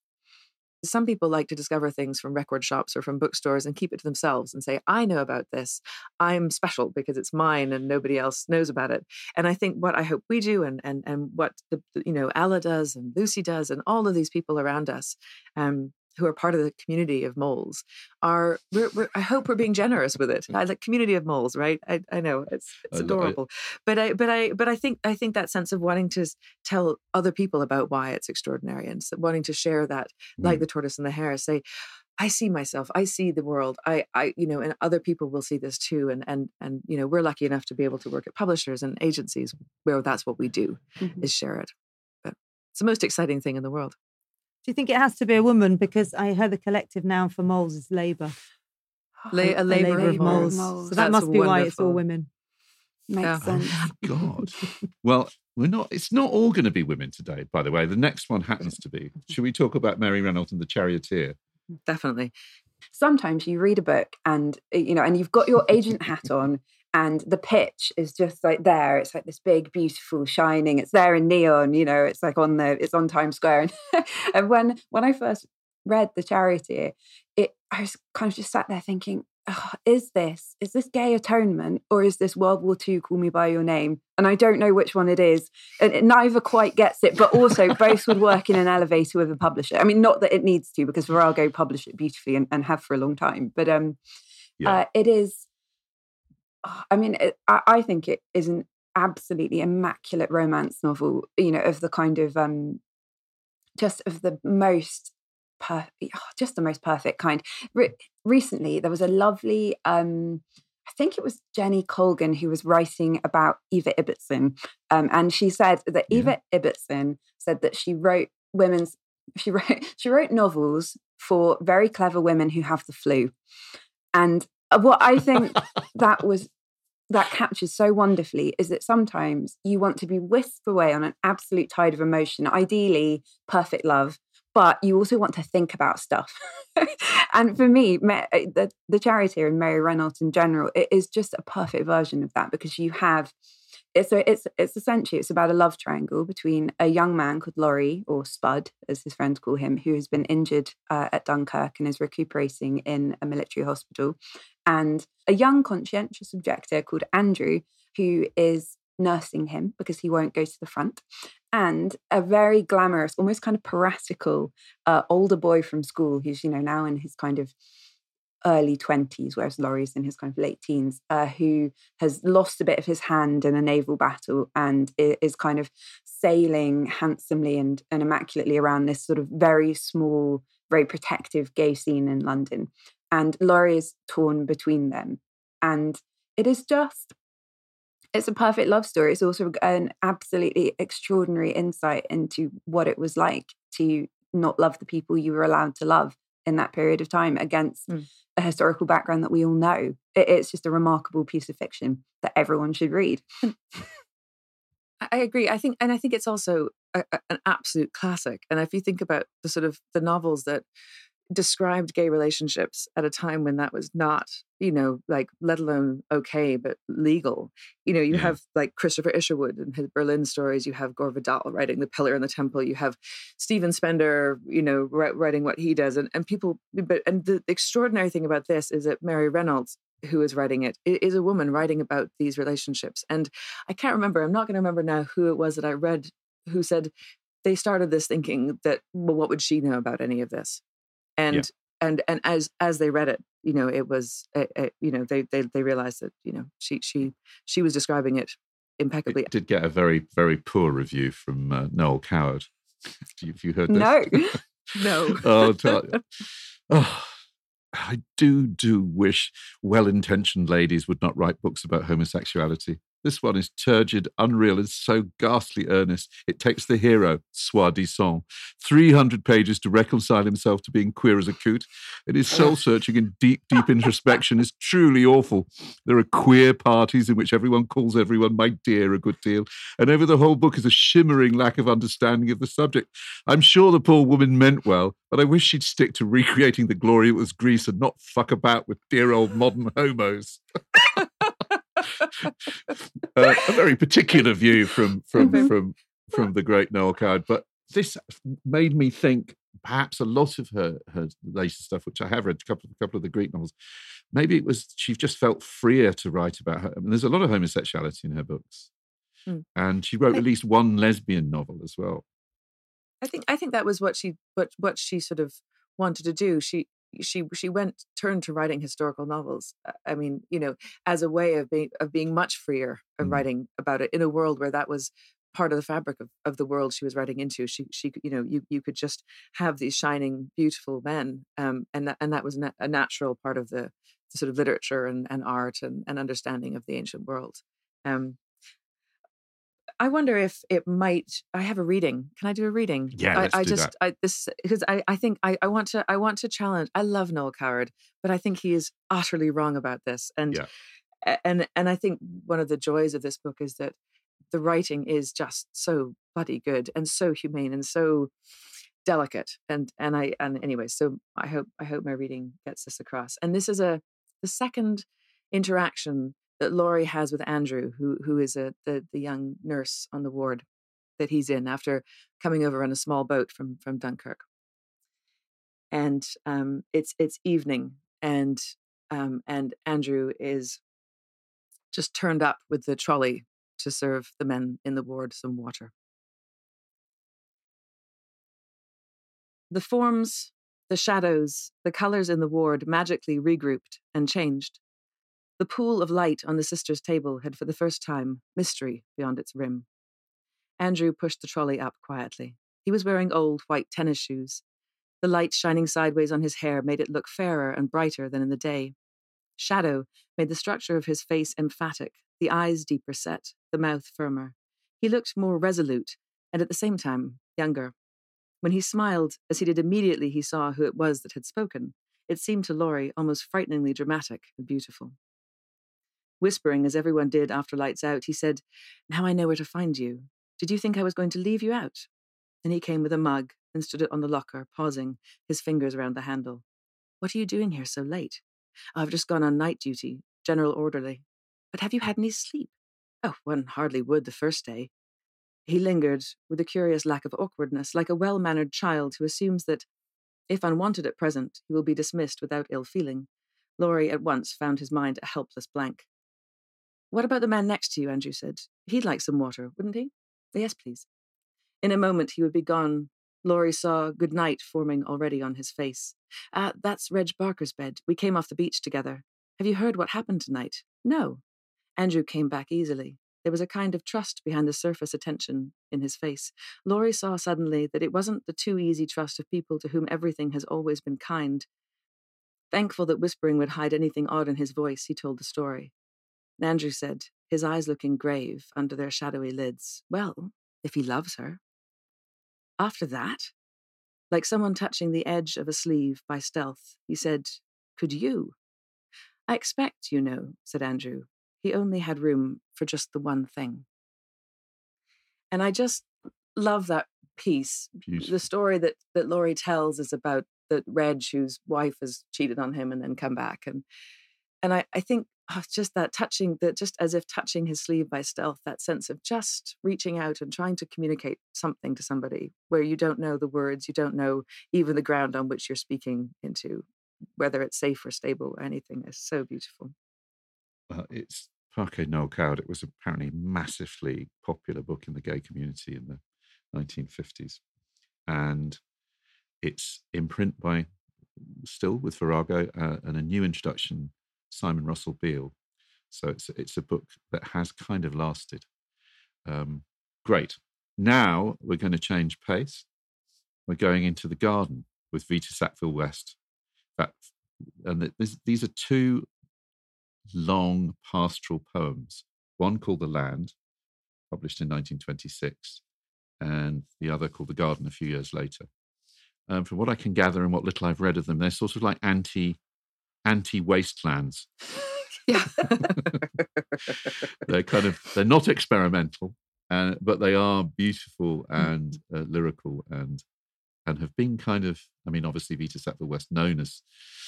Some people like to discover things from record shops or from bookstores and keep it to themselves and say, I know about this. I'm special because it's mine and nobody else knows about it. And I think what I hope we do, and and and what the, you know, Ella does and Lucy does and all of these people around us, um, who are part of the community of moles, are we're, we're, I hope we're being generous with it. I like community of moles, right? I, I know it's it's I adorable, I, but I but I but I think I think that sense of wanting to tell other people about why it's extraordinary and wanting to share that, mm. like the tortoise and the hare, say, I see myself, I see the world, I I you know, and other people will see this too, and and and you know, we're lucky enough to be able to work at publishers and agencies where that's what we do, mm-hmm. is share it. But it's the most exciting thing in the world. Do you think it has to be a woman? Because I heard the collective noun for moles is labour. La- a, a labour of moles. moles. So that That's must be wonderful. Why it's all women. Makes yeah. sense. Oh my God. Well, we're not. It's not all going to be women today, by the way. The next one happens to be. Should we talk about Mary Reynolds and the Charioteer? Definitely. Sometimes you read a book and, you know, and you've got your agent hat on, and the pitch is just like there. It's like this big, beautiful, shining. It's there in neon, you know, it's like on the, it's on Times Square. And when, when I first read The Charioteer, it, I was kind of just sat there thinking, oh, is this, is this Gay Atonement, or is this World War Two, Call Me By Your Name? And I don't know which one it is. And it neither quite gets it, but also both would work in an elevator with a publisher. I mean, not that it needs to, because Virago publish it beautifully and, and have for a long time, but um, yeah. uh, it is, I mean, it, I, I think it is an absolutely immaculate romance novel, you know, of the kind of, um, just of the most, per- just the most perfect kind. Re- recently, there was a lovely, um, I think it was Jenny Colgan who was writing about Eva Ibbotson. Um, and she said that yeah. Eva Ibbotson said that she wrote women's, she wrote, she wrote novels for very clever women who have the flu. And what I think that was, that captures so wonderfully is that sometimes you want to be whisked away on an absolute tide of emotion, ideally perfect love, but you also want to think about stuff. And for me, the, the Charioteer and Mary Reynolds in general, it is just a perfect version of that, because you have, it's, so it's, it's essentially, it's about a love triangle between a young man called Laurie, or Spud, as his friends call him, who has been injured uh, at Dunkirk and is recuperating in a military hospital, and a young conscientious objector called Andrew, who is nursing him because he won't go to the front, and a very glamorous, almost kind of piratical uh, older boy from school who's, you know, now in his kind of early twenties, whereas Laurie's in his kind of late teens, uh, who has lost a bit of his hand in a naval battle and is kind of sailing handsomely and, and immaculately around this sort of very small, very protective gay scene in London. And Laurie is torn between them. And it is just, it's a perfect love story. It's also an absolutely extraordinary insight into what it was like to not love the people you were allowed to love in that period of time against mm. a historical background that we all know. It, it's just a remarkable piece of fiction that everyone should read. I agree. I think, and I think it's also a, a, an absolute classic. And if you think about the sort of the novels that described gay relationships at a time when that was not, you know, like, let alone okay, but legal. You know, you yeah. have like Christopher Isherwood and his Berlin stories. You have Gore Vidal writing The Pillar and the Temple. You have Stephen Spender, you know, writing what he does. And, and people, but, and the extraordinary thing about this is that Mary Reynolds, who is writing it, is a woman writing about these relationships. And I can't remember, I'm not going to remember now who it was that I read who said they started this thinking that, well, what would she know about any of this? And yeah. and and as as they read it, you know, it was, uh, uh, you know, they they they realized that, you know, she she she was describing it impeccably. It did get a very very poor review from uh, Noel Coward. Have you heard this? No, no. Oh, I'll tell you. Oh, I do do wish well-intentioned ladies would not write books about homosexuality. This one is turgid, unreal, and so ghastly earnest. It takes the hero, soi-disant, three hundred pages to reconcile himself to being queer as a coot. And his soul-searching and deep, deep introspection is truly awful. There are queer parties in which everyone calls everyone my dear a good deal. And over the whole book is a shimmering lack of understanding of the subject. I'm sure the poor woman meant well, but I wish she'd stick to recreating the glory it was Greece and not fuck about with dear old modern homos. uh, a very particular view from from mm-hmm. from from the great Noel Coward, but this made me think perhaps a lot of her her later stuff, which I have read, a couple of a couple of the Greek novels, maybe it was she just felt freer to write about her. I mean, there's a lot of homosexuality in her books, mm. and she wrote at least one lesbian novel as well. I think I think that was what she what what she sort of wanted to do. She. She she went turned to writing historical novels. I mean, you know, as a way of being of being much freer of mm. writing about it in a world where that was part of the fabric of, of the world she was writing into. She she you know you you could just have these shining, beautiful men, um, and that and that was na- a natural part of the, the sort of literature and, and art and, and understanding of the ancient world. Um, I wonder if it might. I have a reading. Can I do a reading? Yeah, let's I, I do just that. I this because I, I think I, I want to I want to challenge. I love Noel Coward, but I think he is utterly wrong about this. And yeah. and and I think one of the joys of this book is that the writing is just so bloody good and so humane and so delicate. And and I and anyway, so I hope I hope my reading gets this across. And this is a the second interaction that Laurie has with Andrew, who who is a the, the young nurse on the ward that he's in after coming over on a small boat from from Dunkirk. And um, it's it's evening, and um, and Andrew is just turned up with the trolley to serve the men in the ward some water. The forms, the shadows, the colours in the ward magically regrouped and changed. The pool of light on the sisters' table had for the first time mystery beyond its rim. Andrew pushed the trolley up quietly. He was wearing old white tennis shoes. The light shining sideways on his hair made it look fairer and brighter than in the day. Shadow made the structure of his face emphatic, the eyes deeper set, the mouth firmer. He looked more resolute and at the same time younger. When he smiled, as he did immediately he saw who it was that had spoken, it seemed to Laurie almost frighteningly dramatic and beautiful. Whispering, as everyone did after lights out, he said, "Now I know where to find you. Did you think I was going to leave you out?" Then he came with a mug and stood it on the locker, pausing, his fingers around the handle. "What are you doing here so late?" "I've just gone on night duty, general orderly." "But have you had any sleep?" "Oh, one hardly would the first day." He lingered, with a curious lack of awkwardness, like a well-mannered child who assumes that, if unwanted at present, he will be dismissed without ill feeling. Laurie at once found his mind a helpless blank. "What about the man next to you?" Andrew said. "He'd like some water, wouldn't he?" "Yes, please." In a moment he would be gone, Laurie saw good night forming already on his face. Ah, that's Reg Barker's bed. We came off the beach together. Have you heard what happened tonight? No. Andrew came back easily. There was a kind of trust behind the surface attention in his face. Laurie saw suddenly that it wasn't the too easy trust of people to whom everything has always been kind. Thankful that whispering would hide anything odd in his voice, he told the story. Andrew said, his eyes looking grave under their shadowy lids, well, if he loves her. After that, like someone touching the edge of a sleeve by stealth, he said, could you? I expect, you know, said Andrew. He only had room for just the one thing. And I just love that piece. Beautiful. The story that, that Laurie tells is about the Reg whose wife has cheated on him and then come back. And and I, I think oh, just that touching, that just as if touching his sleeve by stealth, that sense of just reaching out and trying to communicate something to somebody where you don't know the words, you don't know even the ground on which you're speaking into, whether it's safe or stable or anything, is so beautiful. Uh, it's Parquet Noel Coward. It was apparently a massively popular book in the gay community in the nineteen fifties. And it's in print by, still with Virago, uh, and a new introduction, Simon Russell Beale. So it's, it's a book that has kind of lasted. Um, great. Now we're going to change pace. We're going into the garden with Vita Sackville-West. That, and this, these are two long pastoral poems, one called The Land, published in nineteen twenty-six, and the other called The Garden a few years later. Um, from what I can gather and what little I've read of them, they're sort of like anti, anti-wastelands. Yeah. They're kind of, they're not experimental, uh, but they are beautiful and uh, lyrical and and have been kind of, I mean, obviously Vita Sackville-West known as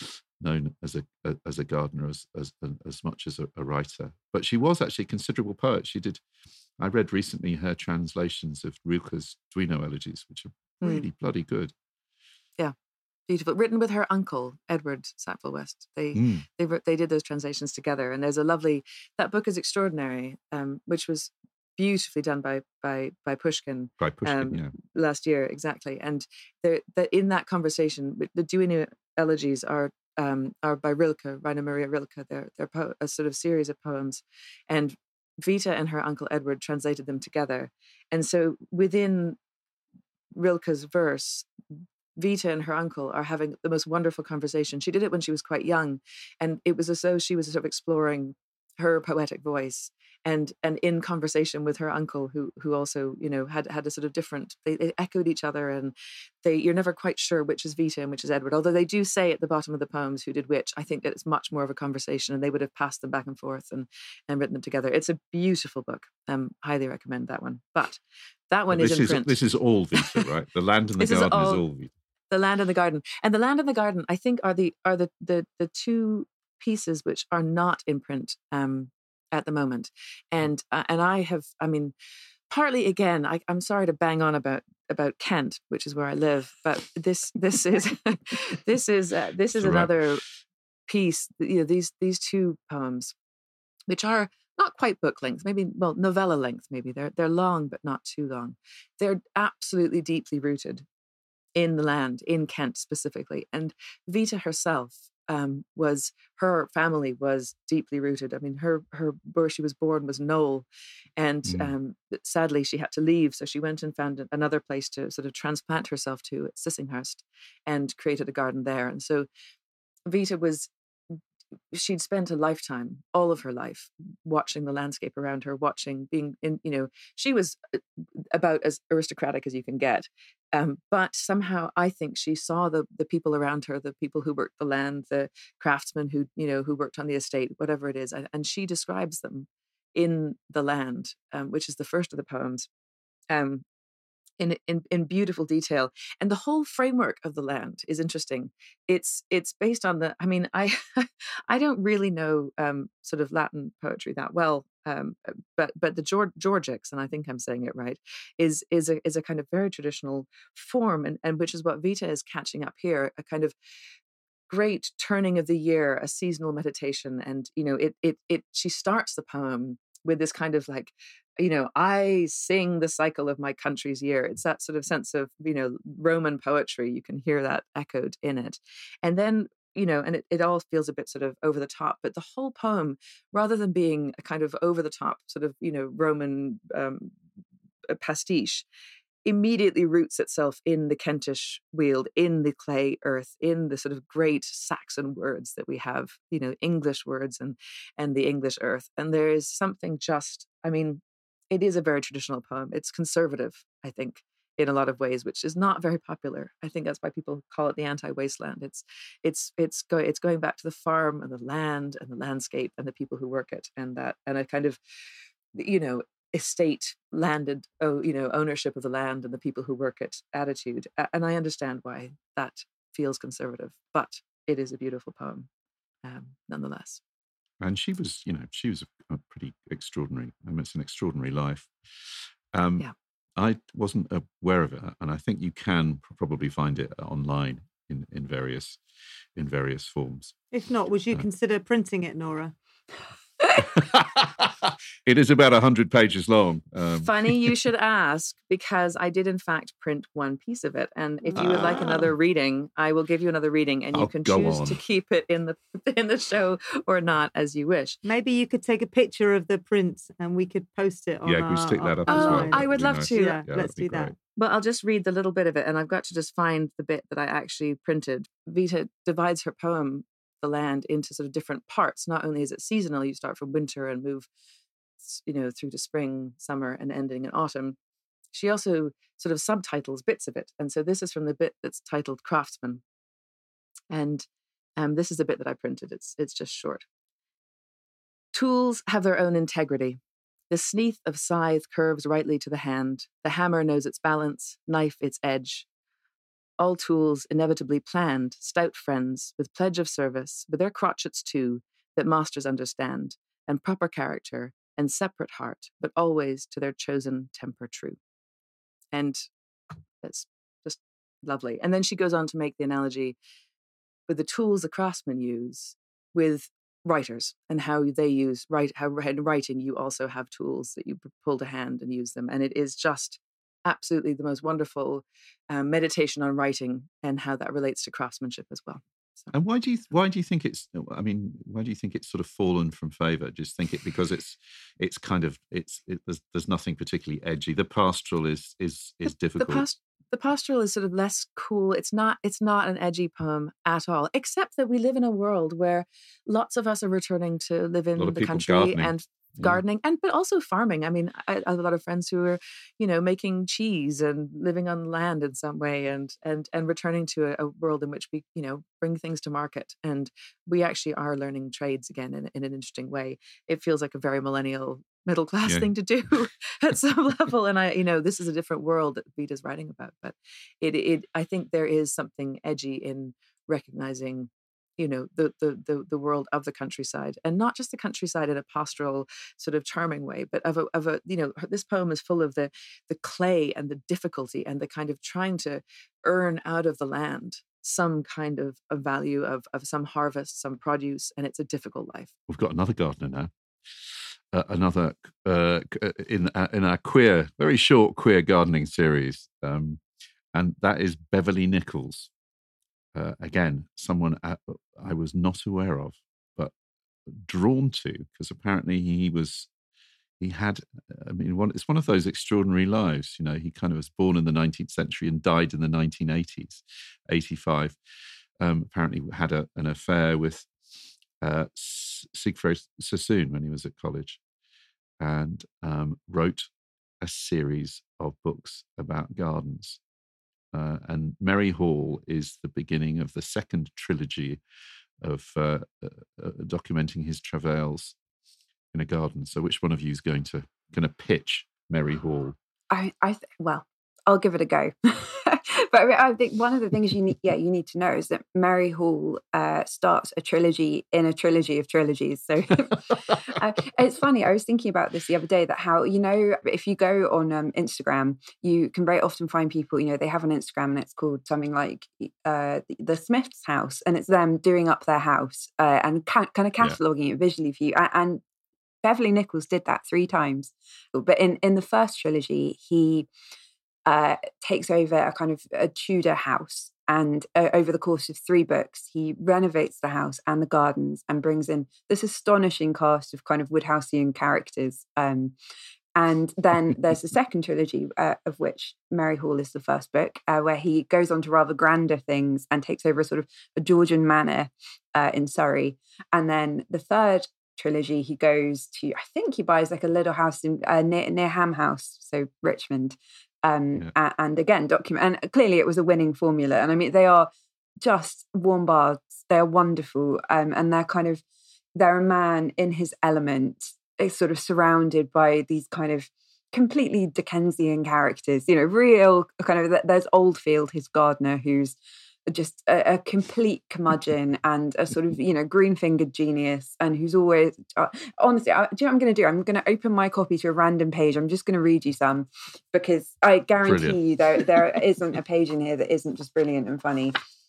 known as a, a as a gardener as as as much as a, a writer, but she was actually a considerable poet. She did. I read recently her translations of Rilke's Duino elegies, which are really mm. bloody good. Yeah, beautiful. Written with her uncle Edward Sackville-West. They mm. they they did those translations together, and there's a lovely. That book is extraordinary, um, which was beautifully done by by by Pushkin, by Pushkin um, yeah. last year, exactly. And the in that conversation, the Duino elegies are um, are by Rilke, Rainer Maria Rilke. They're they're po- a sort of series of poems, and Vita and her uncle Edward translated them together. And so within Rilke's verse, Vita and her uncle are having the most wonderful conversation. She did it when she was quite young, and it was as though she was sort of exploring her poetic voice, and and in conversation with her uncle, who who also, you know, had had a sort of different. They, they echoed each other, and they you're never quite sure which is Vita and which is Edward. Although they do say at the bottom of the poems who did which. I think that it's much more of a conversation, and they would have passed them back and forth and and written them together. It's a beautiful book. Um, highly recommend that one. But that one well, is in is, print. This is all Vita, right? The Land and the This Garden is all, is all Vita. The Land and the Garden, and the Land and the Garden, I think, are the are the the the two pieces which are not in print. Um, at the moment. And uh, and I have, I mean, partly again, I, I'm sorry to bang on about about Kent, which is where I live, but this this is this is uh, this is right. another piece. You know, these these two poems, which are not quite book length, maybe well novella length, maybe they're they're long but not too long. They're absolutely deeply rooted in the land, in Kent specifically, and Vita herself. Um, was her family was deeply rooted. I mean, her her where she was born was Knoll, and mm. um, sadly she had to leave. So she went and found another place to sort of transplant herself to at Sissinghurst, and created a garden there. And so Vita was. She'd spent a lifetime, all of her life, watching the landscape around her, watching, being in, you know, she was about as aristocratic as you can get. Um, but somehow I think she saw the the people around her, the people who worked the land, the craftsmen who, you know, who worked on the estate, whatever it is. And, and she describes them in The Land, um, which is the first of the poems. Um, In, in in beautiful detail, and the whole framework of The Land is interesting. It's it's based on the. I mean, I I don't really know um, sort of Latin poetry that well, um, but but the Georg, Georgics, and I think I'm saying it right, is is a is a kind of very traditional form, and and which is what Vita is catching up here, a kind of great turning of the year, a seasonal meditation, and you know, it it it. She starts the poem with this kind of like, you know, I sing the cycle of my country's year. It's that sort of sense of, you know, Roman poetry. You can hear that echoed in it. And then, you know, and it, it all feels a bit sort of over the top, but the whole poem, rather than being a kind of over the top sort of, you know, Roman um, pastiche, immediately roots itself in the Kentish Weald, in the clay earth, in the sort of great Saxon words that we have, you know, English words and and the English earth. And there is something just, I mean, it is a very traditional poem. It's conservative, I think, in a lot of ways, which is not very popular. I think that's why people call it the anti-wasteland. It's it's it's going it's going back to the farm and the land and the landscape and the people who work it, and that and a kind of, you know, estate landed, oh, you know, ownership of the land and the people who work it attitude. And I understand why that feels conservative, but it is a beautiful poem, um, nonetheless. And she was, you know, she was a, a pretty extraordinary, I mean, it's an extraordinary life. Um, yeah. I wasn't aware of it, and I think you can probably find it online in, in various in various forms. If not, would you uh, consider printing it, Nora? It is about one hundred pages long. Um. Funny you should ask, because I did in fact print one piece of it. And if you would like another reading, I will give you another reading, and you I'll can go choose on. to keep it in the in the show or not, as you wish. Maybe you could take a picture of the print and we could post it on Yeah, our, we stick that up oh, as well. I would love nice. to. Yeah, Yeah, let's that'd be do that. great. Well, I'll just read the little bit of it, and I've got to just find the bit that I actually printed. Vita divides her poem, The Land, into sort of different parts. Not only is it seasonal, you start from winter and move, you know, through to spring, summer, and ending in autumn. She also sort of subtitles bits of it. And so this is from the bit that's titled Craftsman. And um, this is the bit that I printed. It's, it's just short. Tools have their own integrity. The sneath of scythe curves rightly to the hand. The hammer knows its balance, knife its edge. All tools inevitably planned, stout friends, with pledge of service, with their crotchets too, that masters understand, and proper character, and separate heart, but always to their chosen temper true. And that's just lovely. And then she goes on to make the analogy with the tools the craftsmen use with writers, and how they use, write, how in writing you also have tools that you pull to hand and use them. And it is just absolutely the most wonderful um, meditation on writing and how that relates to craftsmanship as well. So. And why do you why do you think it's? I mean, why do you think it's sort of fallen from favour? Just think it because it's it's kind of it's it, there's there's nothing particularly edgy. The pastoral is is is the, difficult. The, past, the pastoral is sort of less cool. It's not it's not an edgy poem at all. Except that we live in a world where lots of us are returning to live in the country gardening. and. gardening and but also farming. I mean, I, I have a lot of friends who are, you know, making cheese and living on land in some way, and and and returning to a, a world in which we, you know, bring things to market, and we actually are learning trades again in, in an interesting way. It feels like a very millennial middle class yeah. thing to do at some level, and I, you know, this is a different world that Vita's writing about, but it it I think there is something edgy in recognizing, you know, the, the the the world of the countryside, and not just the countryside in a pastoral sort of charming way, but of a of a you know, this poem is full of the the clay and the difficulty and the kind of trying to earn out of the land some kind of a value of of some harvest, some produce, and it's a difficult life. We've got another gardener now. Uh, another uh, in uh, in our queer, very short queer gardening series, um, and that is Beverly Nichols. Uh, again, someone I, I was not aware of, but drawn to, because apparently he was, he had, I mean, one, it's one of those extraordinary lives. You know, he kind of was born in the nineteenth century and died in the nineteen eighties, eighty-five. Um, apparently had a, an affair with uh, Siegfried Sassoon when he was at college, and um, wrote a series of books about gardens. Uh, and Merry Hall is the beginning of the second trilogy of uh, uh, uh, documenting his travails in a garden. So, which one of you is going to going to pitch Merry Hall? I, I, th- well, I'll give it a go. But I think one of the things you need, yeah, you need to know is that Merry Hall uh, starts a trilogy in a trilogy of trilogies. So uh, it's funny. I was thinking about this the other day, that how, you know, if you go on um, Instagram, you can very often find people, you know, they have an Instagram and it's called something like uh, the Smith's House, and it's them doing up their house uh, and ca- kind of cataloguing yeah. it visually for you. And, and Beverly Nichols did that three times. But in, in the first trilogy, he uh, takes over a kind of a Tudor house. And uh, over the course of three books, he renovates the house and the gardens and brings in this astonishing cast of kind of Woodhouseian characters. Um, and then there's the second trilogy, uh, of which Merry Hall is the first book, uh, where he goes on to rather grander things and takes over a sort of a Georgian manor uh, in Surrey. And then the third trilogy, he goes to, I think he buys like a little house in uh, near, near Ham House, so Richmond. Um, yeah. And again, document, and clearly it was a winning formula. And I mean, they are just warm baths. They're wonderful. Um, and they're kind of, they're a man in his element, is sort of surrounded by these kind of completely Dickensian characters, you know, real kind of, there's Oldfield, his gardener, who's just a, a complete curmudgeon and a sort of, you know, green-fingered genius, and who's always, uh, honestly, I, do you know what I'm going to do? I'm going to open my copy to a random page. I'm just going to read you some, because I guarantee brilliant. you there, there isn't a page in here that isn't just brilliant and funny.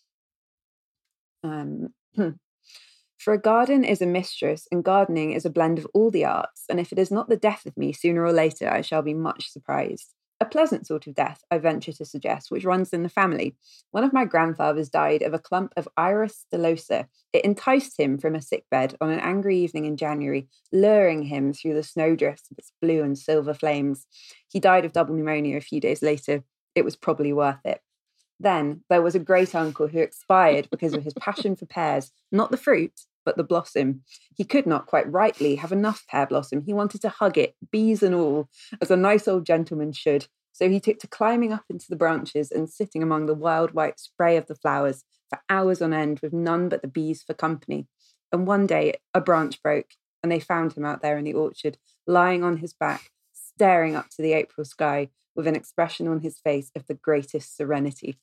Um, For a garden is a mistress, and gardening is a blend of all the arts, and if it is not the death of me, sooner or later I shall be much surprised. A pleasant sort of death, I venture to suggest, which runs in the family. One of my grandfathers died of a clump of Iris stylosa. It enticed him from a sickbed on an angry evening in January, luring him through the snowdrifts of its blue and silver flames. He died of double pneumonia a few days later. It was probably worth it. Then there was a great uncle who expired because of his passion for pears, not the fruit, but the blossom. He could not quite rightly have enough pear blossom. He wanted to hug it, bees and all, as a nice old gentleman should. So he took to climbing up into the branches and sitting among the wild white spray of the flowers for hours on end with none but the bees for company. And one day a branch broke, and they found him out there in the orchard, lying on his back, staring up to the April sky with an expression on his face of the greatest serenity.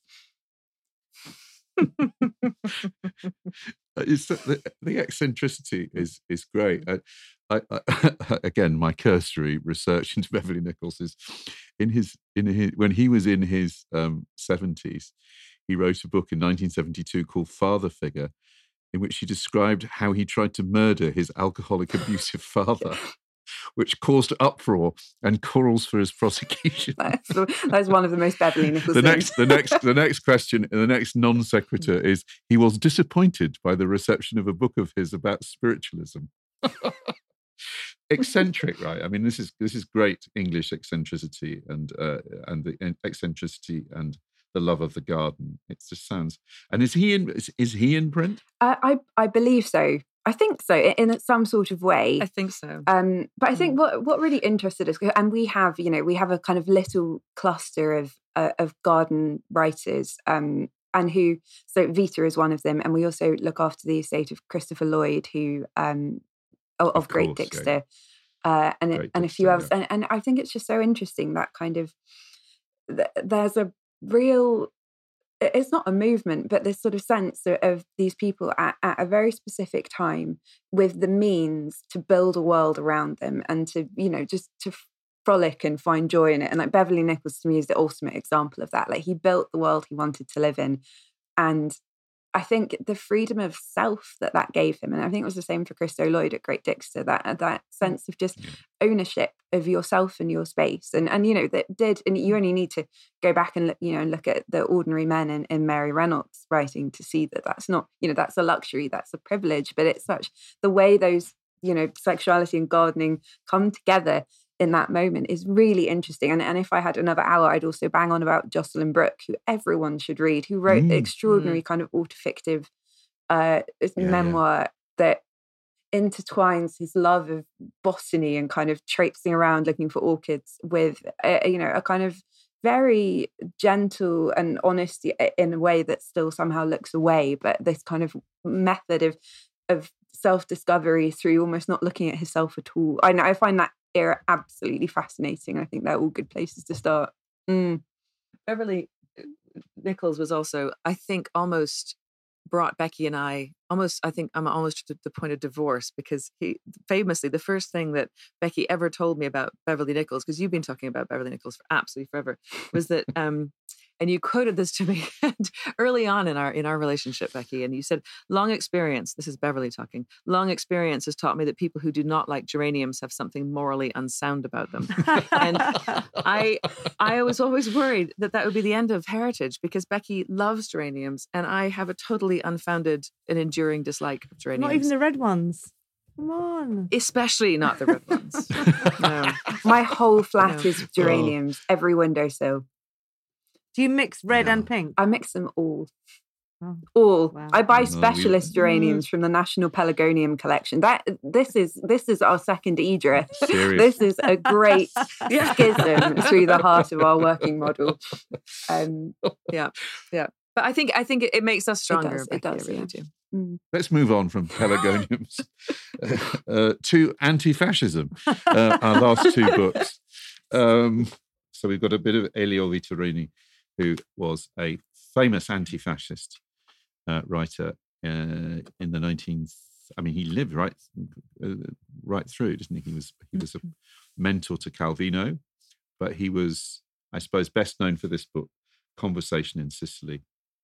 It's the, the eccentricity is is great. I, I, I, again, my cursory research into Beverly Nichols is in his in his when he was in his um, seventies, he wrote a book in nineteen seventy-two called Father Figure, in which he described how he tried to murder his alcoholic, abusive father, which caused uproar and calls for his prosecution. That's, that's one of the most Beverly Nichols the things. next, the next, the next question, the next non sequitur is: he was disappointed by the reception of a book of his about spiritualism. Eccentric, right? I mean, this is this is great English eccentricity, and uh, and the eccentricity and the love of the garden. It just sounds. And is he in? Is, is he in print? Uh, I I believe so. I think so, in some sort of way. I think so. Um, but I think what what really interested us, and we have, you know, we have a kind of little cluster of uh, of garden writers, um, and who, so Vita is one of them, and we also look after the estate of Christopher Lloyd, who um, of, of, of Great course, Dixter, yeah. uh, and Great and Dixter, a few others, yeah. and and I think it's just so interesting that kind of th- there's a real. It's not a movement, but this sort of sense of, of these people at, at a very specific time with the means to build a world around them and to, you know, just to frolic and find joy in it. And like Beverly Nichols to me is the ultimate example of that. Like he built the world he wanted to live in. And I think the freedom of self that that gave him, and I think it was the same for Christo Lloyd at Great Dixter, that that sense of just ownership of yourself and your space, and and you know that did, and you only need to go back and look, you know, and look at the ordinary men in, in Mary Reynolds' writing to see that that's not, you know, that's a luxury, that's a privilege, but it's such the way those, you know, sexuality and gardening come together in that moment is really interesting. And, and if I had another hour, I'd also bang on about Jocelyn Brooke, who everyone should read, who wrote mm. extraordinary mm. kind of autofictive uh, yeah, memoir yeah. that intertwines his love of botany and kind of traipsing around looking for orchids with, a, you know, a kind of very gentle and honest in a way that still somehow looks away, but this kind of method of of self-discovery through almost not looking at himself at all. I know I find that era absolutely fascinating. I think they're all good places to start. Mm. Beverly Nichols was also, I think, almost brought Becky and I almost, I think I'm almost to the point of divorce, because he famously, the first thing that Becky ever told me about Beverly Nichols, because you've been talking about Beverly Nichols for absolutely forever, was that um, And you quoted this to me early on in our in our relationship, Becky, and you said, long experience, this is Beverly talking, long experience has taught me that people who do not like geraniums have something morally unsound about them. And I I was always worried that that would be the end of Heritage, because Becky loves geraniums and I have a totally unfounded and enduring dislike of geraniums. Not even the red ones. Come on. Especially not the red ones. No. My whole flat No. is geraniums, every windowsill. Do you mix red Yeah. and pink? I mix them all. Oh, All. wow. I buy No, we- specialist geraniums from the National Pelargonium collection. That this is this is our second Idra. Serious. This is a great schism through the heart of our working model. Um, Yeah. Yeah. But I think I think it, it makes us stronger. does, it Becky, does, I really yeah. do. mm. Let's move on from pelargoniums uh, to anti-fascism. Uh, our last two books. Um, so we've got a bit of Elio Vittorini, who was a famous anti-fascist uh, writer uh, in the nineteenth. I mean, he lived right uh, right through, didn't he? He was he was a mentor to Calvino, but he was, I suppose, best known for this book, Conversation in Sicily.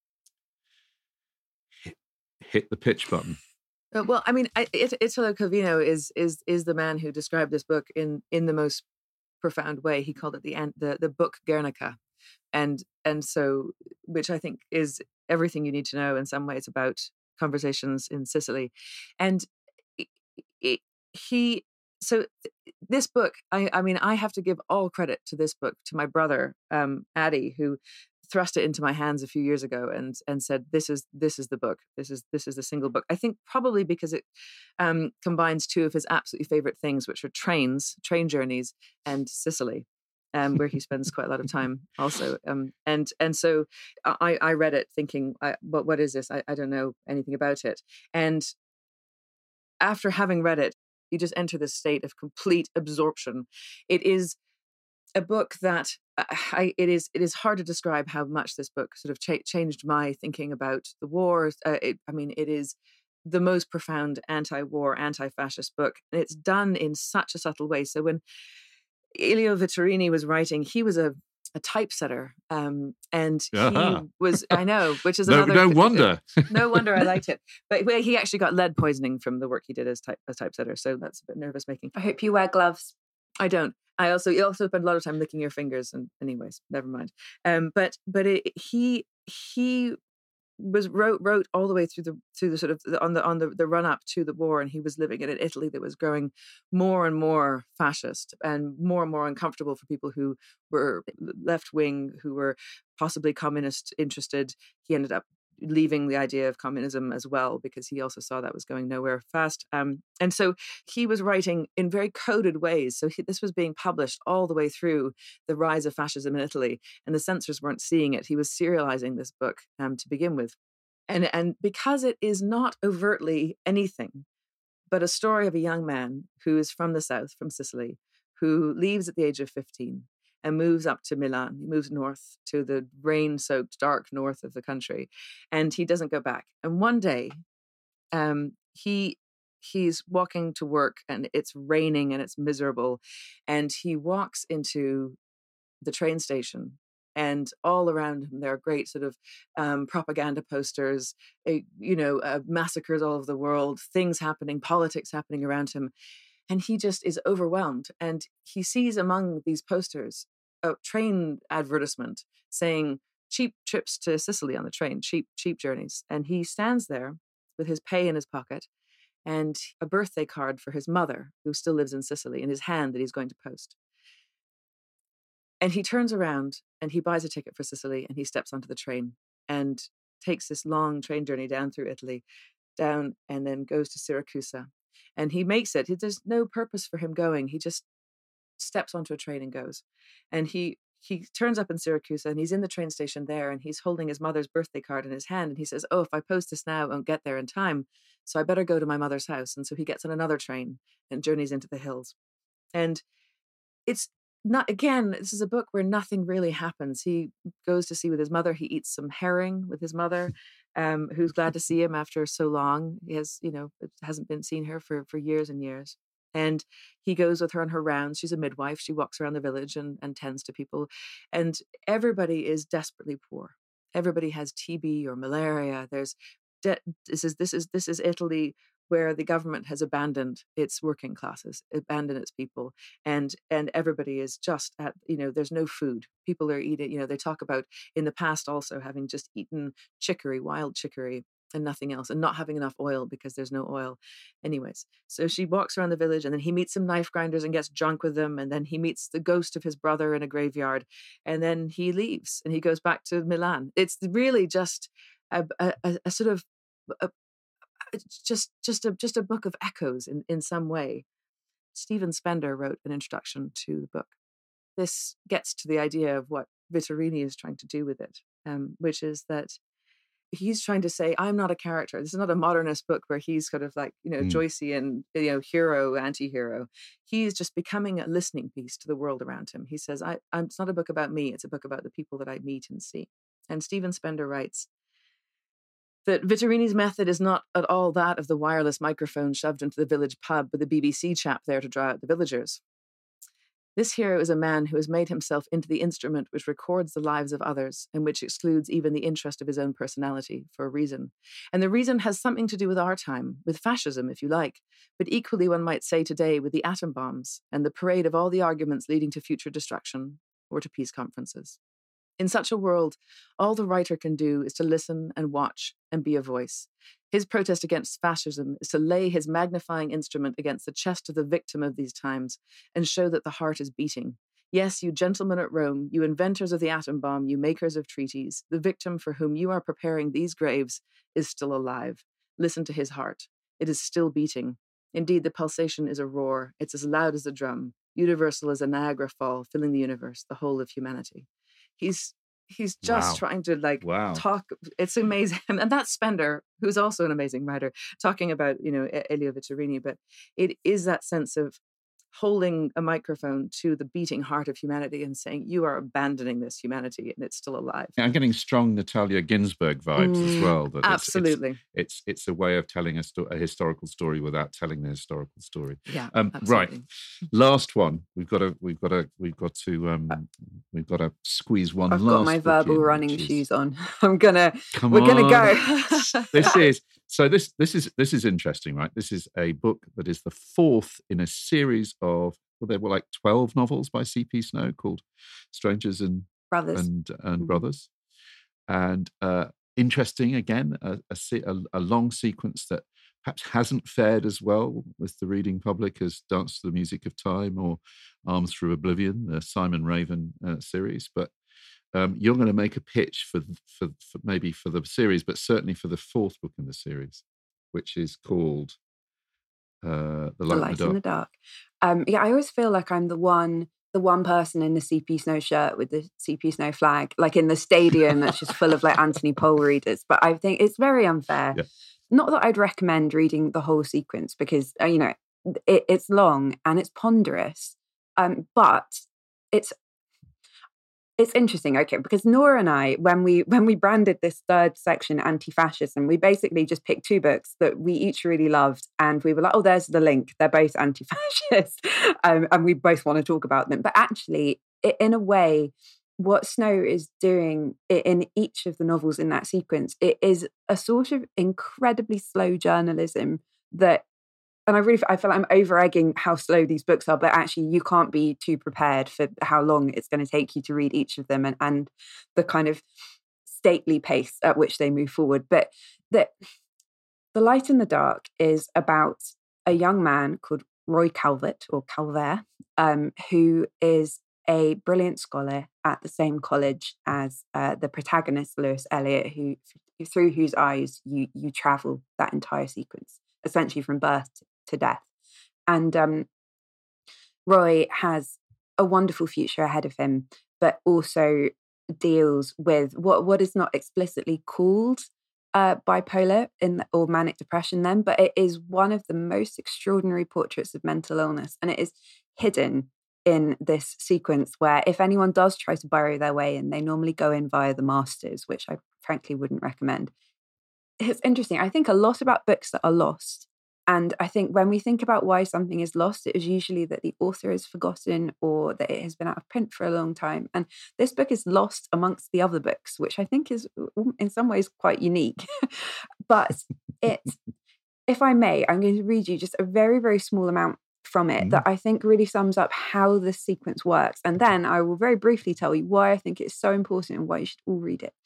Hit, hit the pitch button. Uh, well, I mean, I, It- Italo Calvino is is is the man who described this book in in the most profound way. He called it the an- the the book Guernica, and and so which I think is everything you need to know in some ways about conversations in Sicily, and it, it, he so th- this book. I I mean, I have to give all credit to this book to my brother, um, Addy, who thrust it into my hands a few years ago and and said, this is this is the book, this is this is the single book. I think probably because it um combines two of his absolutely favorite things, which are trains train journeys and Sicily, um where he spends quite a lot of time also, um and and so i i read it thinking, I, what what is this? I, I don't know anything about it, and after having read it, you just enter this state of complete absorption. It is a book that uh, I, it is it is hard to describe how much this book sort of cha- changed my thinking about the war. Uh, it, I mean, it is the most profound anti-war, anti-fascist book, and it's done in such a subtle way. So when Elio Vittorini was writing, he was a a typesetter, um, and he Ah. was, I know, which is No, another no wonder. no wonder I liked it. But well, he actually got lead poisoning from the work he did as type as typesetter, so that's a bit nervous making. I hope you wear gloves. I don't. I also you also spend a lot of time licking your fingers, and anyways, never mind. Um, but but it, he he was wrote wrote all the way through the through the sort of the, on the on the, the run up to the war, and he was living in an Italy that was growing more and more fascist and more and more uncomfortable for people who were left wing, who were possibly communist interested. He ended up leaving the idea of communism as well, because he also saw that was going nowhere fast. Um, and so he was writing in very coded ways. So he, this was being published all the way through the rise of fascism in Italy, and the censors weren't seeing it. He was serializing this book um, to begin with. And, and because it is not overtly anything but a story of a young man who is from the south, from Sicily, who leaves at the age of fifteen and moves up to Milan. He moves north to the rain-soaked, dark north of the country, and he doesn't go back. And one day, um, he he's walking to work, and it's raining and it's miserable, and he walks into the train station. And all around him, there are great sort of um, propaganda posters, uh, you know, uh, massacres all over the world, things happening, politics happening around him. And he just is overwhelmed. And he sees among these posters a train advertisement saying cheap trips to Sicily on the train, cheap, cheap journeys. And he stands there with his pay in his pocket and a birthday card for his mother, who still lives in Sicily, in his hand that he's going to post. And he turns around and he buys a ticket for Sicily, and he steps onto the train and takes this long train journey down through Italy, down, and then goes to Syracuse. And he makes it. There's no purpose for him going. He just steps onto a train and goes. And he he turns up in Syracuse, and he's in the train station there, and he's holding his mother's birthday card in his hand. And he says, oh, if I post this now, I won't get there in time, so I better go to my mother's house. And so he gets on another train and journeys into the hills. And it's not, again, this is a book where nothing really happens. He goes to see with his mother. He eats some herring with his mother, um, who's glad to see him after so long. He has, you know, hasn't been seen her for, for years and years. And he goes with her on her rounds. She's a midwife. She walks around the village and, and tends to people. And everybody is desperately poor. Everybody has T B or malaria. There's de- this is this is this is Italy, where the government has abandoned its working classes, abandoned its people, and and everybody is just at, you know, there's no food. People are eating, you know, they talk about in the past also having just eaten chicory, wild chicory, and nothing else, and not having enough oil because there's no oil. Anyways, so she walks around the village, and then he meets some knife grinders and gets drunk with them, and then he meets the ghost of his brother in a graveyard, and then he leaves and he goes back to Milan. It's really just a, a, a sort of a, just just a just a book of echoes in, in some way. Stephen Spender wrote an introduction to the book. This gets to the idea of what Vittorini is trying to do with it, um, which is that he's trying to say, I'm not a character. This is not a modernist book where he's kind of like, you know, Mm. Joycean, you know, hero, anti-hero. He's just becoming a listening piece to the world around him. He says, I, I'm, it's not a book about me. It's a book about the people that I meet and see. And Stephen Spender writes that Vittorini's method is not at all that of the wireless microphone shoved into the village pub with a B B C chap there to draw out the villagers. This hero is a man who has made himself into the instrument which records the lives of others and which excludes even the interest of his own personality for a reason. And the reason has something to do with our time, with fascism, if you like, but equally, one might say today, with the atom bombs and the parade of all the arguments leading to future destruction or to peace conferences. In such a world, all the writer can do is to listen and watch and be a voice. His protest against fascism is to lay his magnifying instrument against the chest of the victim of these times and show that the heart is beating. Yes, you gentlemen at Rome, you inventors of the atom bomb, you makers of treaties, the victim for whom you are preparing these graves is still alive. Listen to his heart. It is still beating. Indeed, the pulsation is a roar. It's as loud as a drum, universal as a Niagara fall, filling the universe, the whole of humanity. He's he's just Wow. trying to like Wow. talk. It's amazing. And that's Spender, who's also an amazing writer, talking about, you know, Elio Vittorini. But it is that sense of holding a microphone to the beating heart of humanity and saying, you are abandoning this humanity and it's still alive. I'm getting strong Natalia Ginsburg vibes as Mm, well. That it's- absolutely. It's, it's it's a way of telling a, sto- a historical story without telling the historical story. Yeah. Um, right. absolutely. Last one. We've got to we've got to we've got to um we've got to squeeze one I've last got my book verbal in, running which is- shoes on. I'm gonna. Come We're gonna on. go. This is so this this is this is interesting, right? This is a book that is the fourth in a series of, well, there were like twelve novels by C P Snow called Strangers and Brothers. and and Mhm. Brothers, and uh, interesting again, a, a, se- a, a long sequence that perhaps hasn't fared as well with the reading public as Dance to the Music of Time or Arms Through Oblivion, the Simon Raven uh, series, but. Um, you're going to make a pitch for, for for maybe for the series, but certainly for the fourth book in the series, which is called uh, "The Light, The in light the in Dark." the dark. Um, yeah, I always feel like I'm the one, the one person in the C P Snow shirt with the C P Snow flag, like in the stadium that's just full of like Anthony Poll readers. But I think it's very unfair. Yeah. Not that I'd recommend reading the whole sequence because uh, you know it, it's long and it's ponderous, um, but it's. It's interesting, okay, because Nora and I, when we when we branded this third section anti-fascism, we basically just picked two books that we each really loved, and we were like, "Oh, there's the link. They're both anti-fascist, um, and we both want to talk about them." But actually, i- in a way, what Snow is doing i- in each of the novels in that sequence, it is a sort of incredibly slow journalism that. And I really, I feel like I'm over egging how slow these books are, but actually you can't be too prepared for how long it's going to take you to read each of them and, and the kind of stately pace at which they move forward. But the, the Light in the Dark is about a young man called Roy Calvert or Calvert, um, who is a brilliant scholar at the same college as uh, the protagonist, Lewis Elliot, who through whose eyes you you travel that entire sequence, essentially from birth to, to death. And um, Roy has a wonderful future ahead of him, but also deals with what what is not explicitly called uh, bipolar in or manic depression then, but it is one of the most extraordinary portraits of mental illness, and it is hidden in this sequence where if anyone does try to burrow their way in, they normally go in via the masters, which I frankly wouldn't recommend. It's interesting. I think a lot about books that are lost And I think when we think about why something is lost, it is usually that the author is forgotten or that it has been out of print for a long time. And this book is lost amongst the other books, which I think is in some ways quite unique. But it, if I may, I'm going to read you just a very, very small amount from it mm. that I think really sums up how this sequence works. And then I will very briefly tell you why I think it's so important and why you should all read it.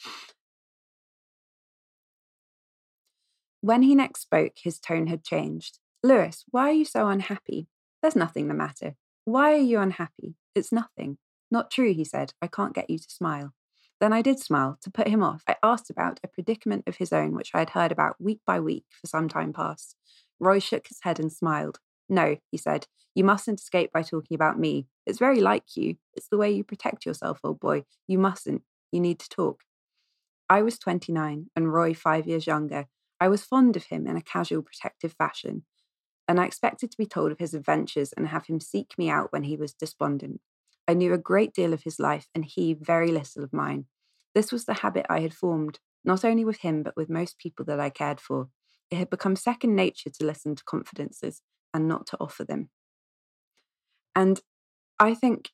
When he next spoke, his tone had changed. Lewis, why are you so unhappy? There's nothing the matter. Why are you unhappy? It's nothing. Not true, he said. I can't get you to smile. Then I did smile, to put him off. I asked about a predicament of his own, which I had heard about week by week for some time past. Roy shook his head and smiled. No, he said, you mustn't escape by talking about me. It's very like you. It's the way you protect yourself, old boy. You mustn't. You need to talk. I was twenty-nine and Roy five years younger. I was fond of him in a casual, protective fashion, and I expected to be told of his adventures and have him seek me out when he was despondent. I knew a great deal of his life and he very little of mine. This was the habit I had formed, not only with him, but with most people that I cared for. It had become second nature to listen to confidences and not to offer them. And I think,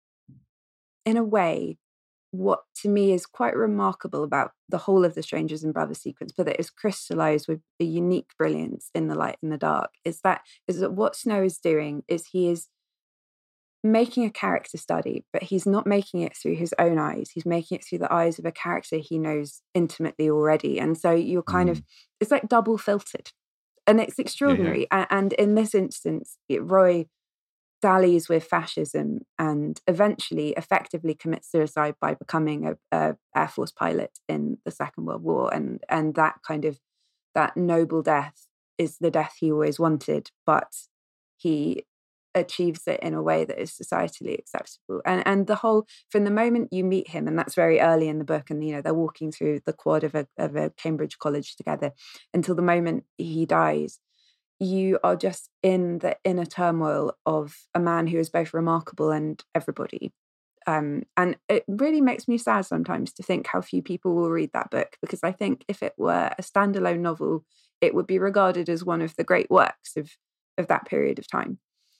in a way, what to me is quite remarkable about the whole of the Strangers and Brothers sequence, but that is crystallized with a unique brilliance in The Light and the Dark, is that is that what Snow is doing is he is making a character study, but he's not making it through his own eyes. He's making it through the eyes of a character he knows intimately already. And so you're kind mm. of, it's like double filtered. And it's extraordinary. Yeah, yeah. And in this instance, it, Roy dallies with fascism and eventually effectively commits suicide by becoming a, a Air Force pilot in the Second World War. And, and that kind of, that noble death is the death he always wanted, but he achieves it in a way that is societally acceptable. And and the whole, from the moment you meet him, and that's very early in the book, and you know they're walking through the quad of a of a Cambridge college together, until the moment he dies, you are just in the inner turmoil of a man who is both remarkable and everybody. Um, and it really makes me sad sometimes to think how few people will read that book, because I think if it were a standalone novel, it would be regarded as one of the great works of of that period of time.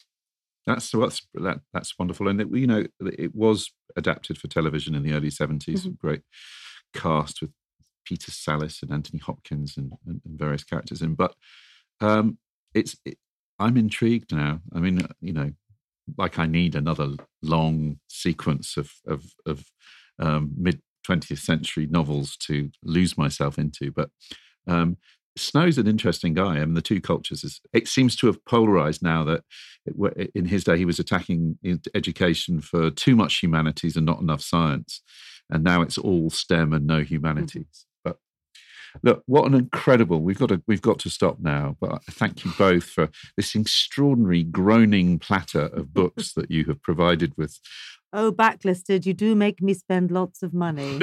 That's that's that, that's wonderful, and it, you know it was adapted for television in the early seventies. Mm-hmm. Great cast with Peter Sallis and Anthony Hopkins and, and, and various characters in. But um, it's it, I'm intrigued now. I mean, you know, like I need another long sequence of of, of um, mid twentieth century novels to lose myself into. But um, Snow's an interesting guy. I mean, the two cultures, is, it seems to have polarized now that it, in his day he was attacking education for too much humanities and not enough science. And now it's all STEM and no humanities. Mm-hmm. But look, what an incredible, we've got to, we've got to stop now. But I thank you both for this extraordinary groaning platter of books that you have provided with. Oh, Backlisted, you do make me spend lots of money.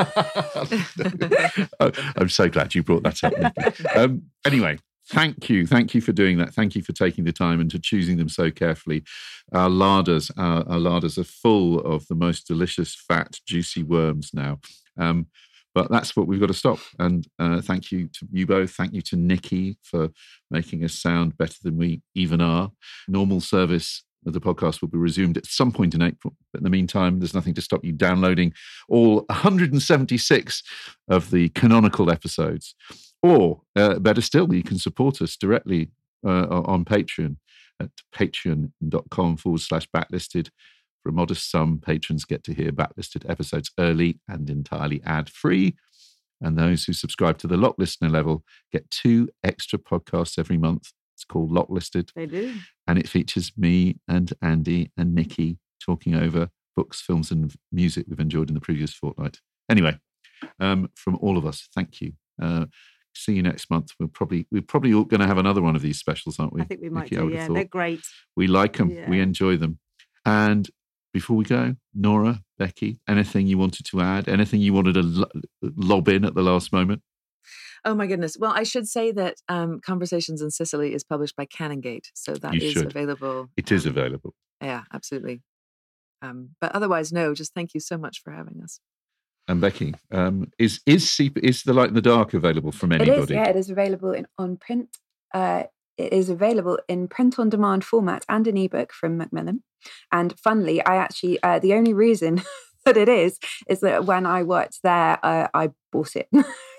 oh, I'm so glad you brought that up, Nikki. Um, anyway, thank you. Thank you for doing that. Thank you for taking the time and to choosing them so carefully. Our larders, our, our larders are full of the most delicious, fat, juicy worms now. Um, but that's what we've got to stop. And uh, thank you to you both. Thank you to Nikki for making us sound better than we even are. Normal service the podcast will be resumed at some point in April. But in the meantime, there's nothing to stop you downloading all one hundred seventy-six of the canonical episodes. Or, uh, better still, you can support us directly uh, on Patreon at patreon.com forward slash backlisted. For a modest sum, patrons get to hear backlisted episodes early and entirely ad-free. And those who subscribe to the Lock Listener level get two extra podcasts every month. It's called Lock Listed. They do. And it features me and Andy and Nikki talking over books, films and music we've enjoyed in the previous fortnight. Anyway, um, from all of us, thank you. Uh, see you next month. We're probably we're probably all going to have another one of these specials, aren't we? I think we might Nikki, do, yeah. They're great. We like them. Yeah. We enjoy them. And before we go, Nora, Becky, anything you wanted to add? Anything you wanted to lo- lob in at the last moment? Oh, my goodness. Well, I should say that um, Conversations in Sicily is published by Canongate. So that you is should. available. It is um, available. Yeah, absolutely. Um, but otherwise, no, just thank you so much for having us. And Becky, um, is is is The Light in the Dark available from anybody? It is, yeah. It is available in, on print. Uh, it is available in print-on-demand format and an ebook from Macmillan. And funnily, I actually, uh, the only reason that it is, is that when I worked there, uh, I bought it.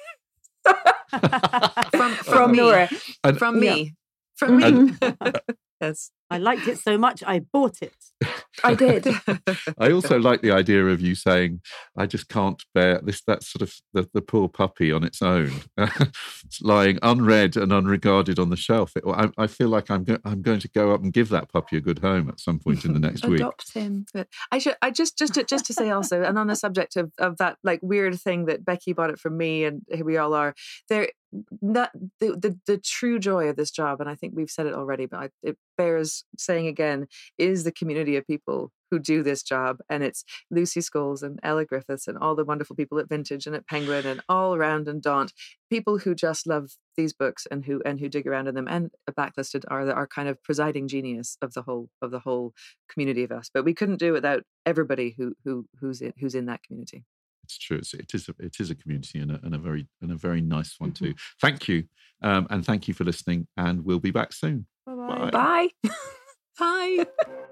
from, from, from me. Nora. And- From me. Yeah. From me. Mhm. Yes. I liked it so much, I bought it. I did. I also like the idea of you saying, I just can't bear this, that sort of the, the poor puppy on its own, it's lying unread and unregarded on the shelf. It, I, I feel like I'm, go, I'm going to go up and give that puppy a good home at some point in the next week. Adopt him. But I should, I just, just to, just to say also, and on the subject of, of that like weird thing that Becky bought it from me, and here we all are. There, not the, the the true joy of this job, and I think we've said it already, but I, it bears saying again, is the community of people who do this job, and it's Lucy Scholes and Ella Griffiths and all the wonderful people at Vintage and at Penguin and all around and Daunt, people who just love these books and who and who dig around in them, and Backlisted are the, are kind of presiding genius of the whole of the whole community of us. But we couldn't do it without everybody who who who's in, who's in that community. It's true. It's, it is a, it is a community and a, and a very and a very nice one too. Thank you, um, and thank you for listening. And we'll be back soon. Bye-bye. Bye. Bye. Bye.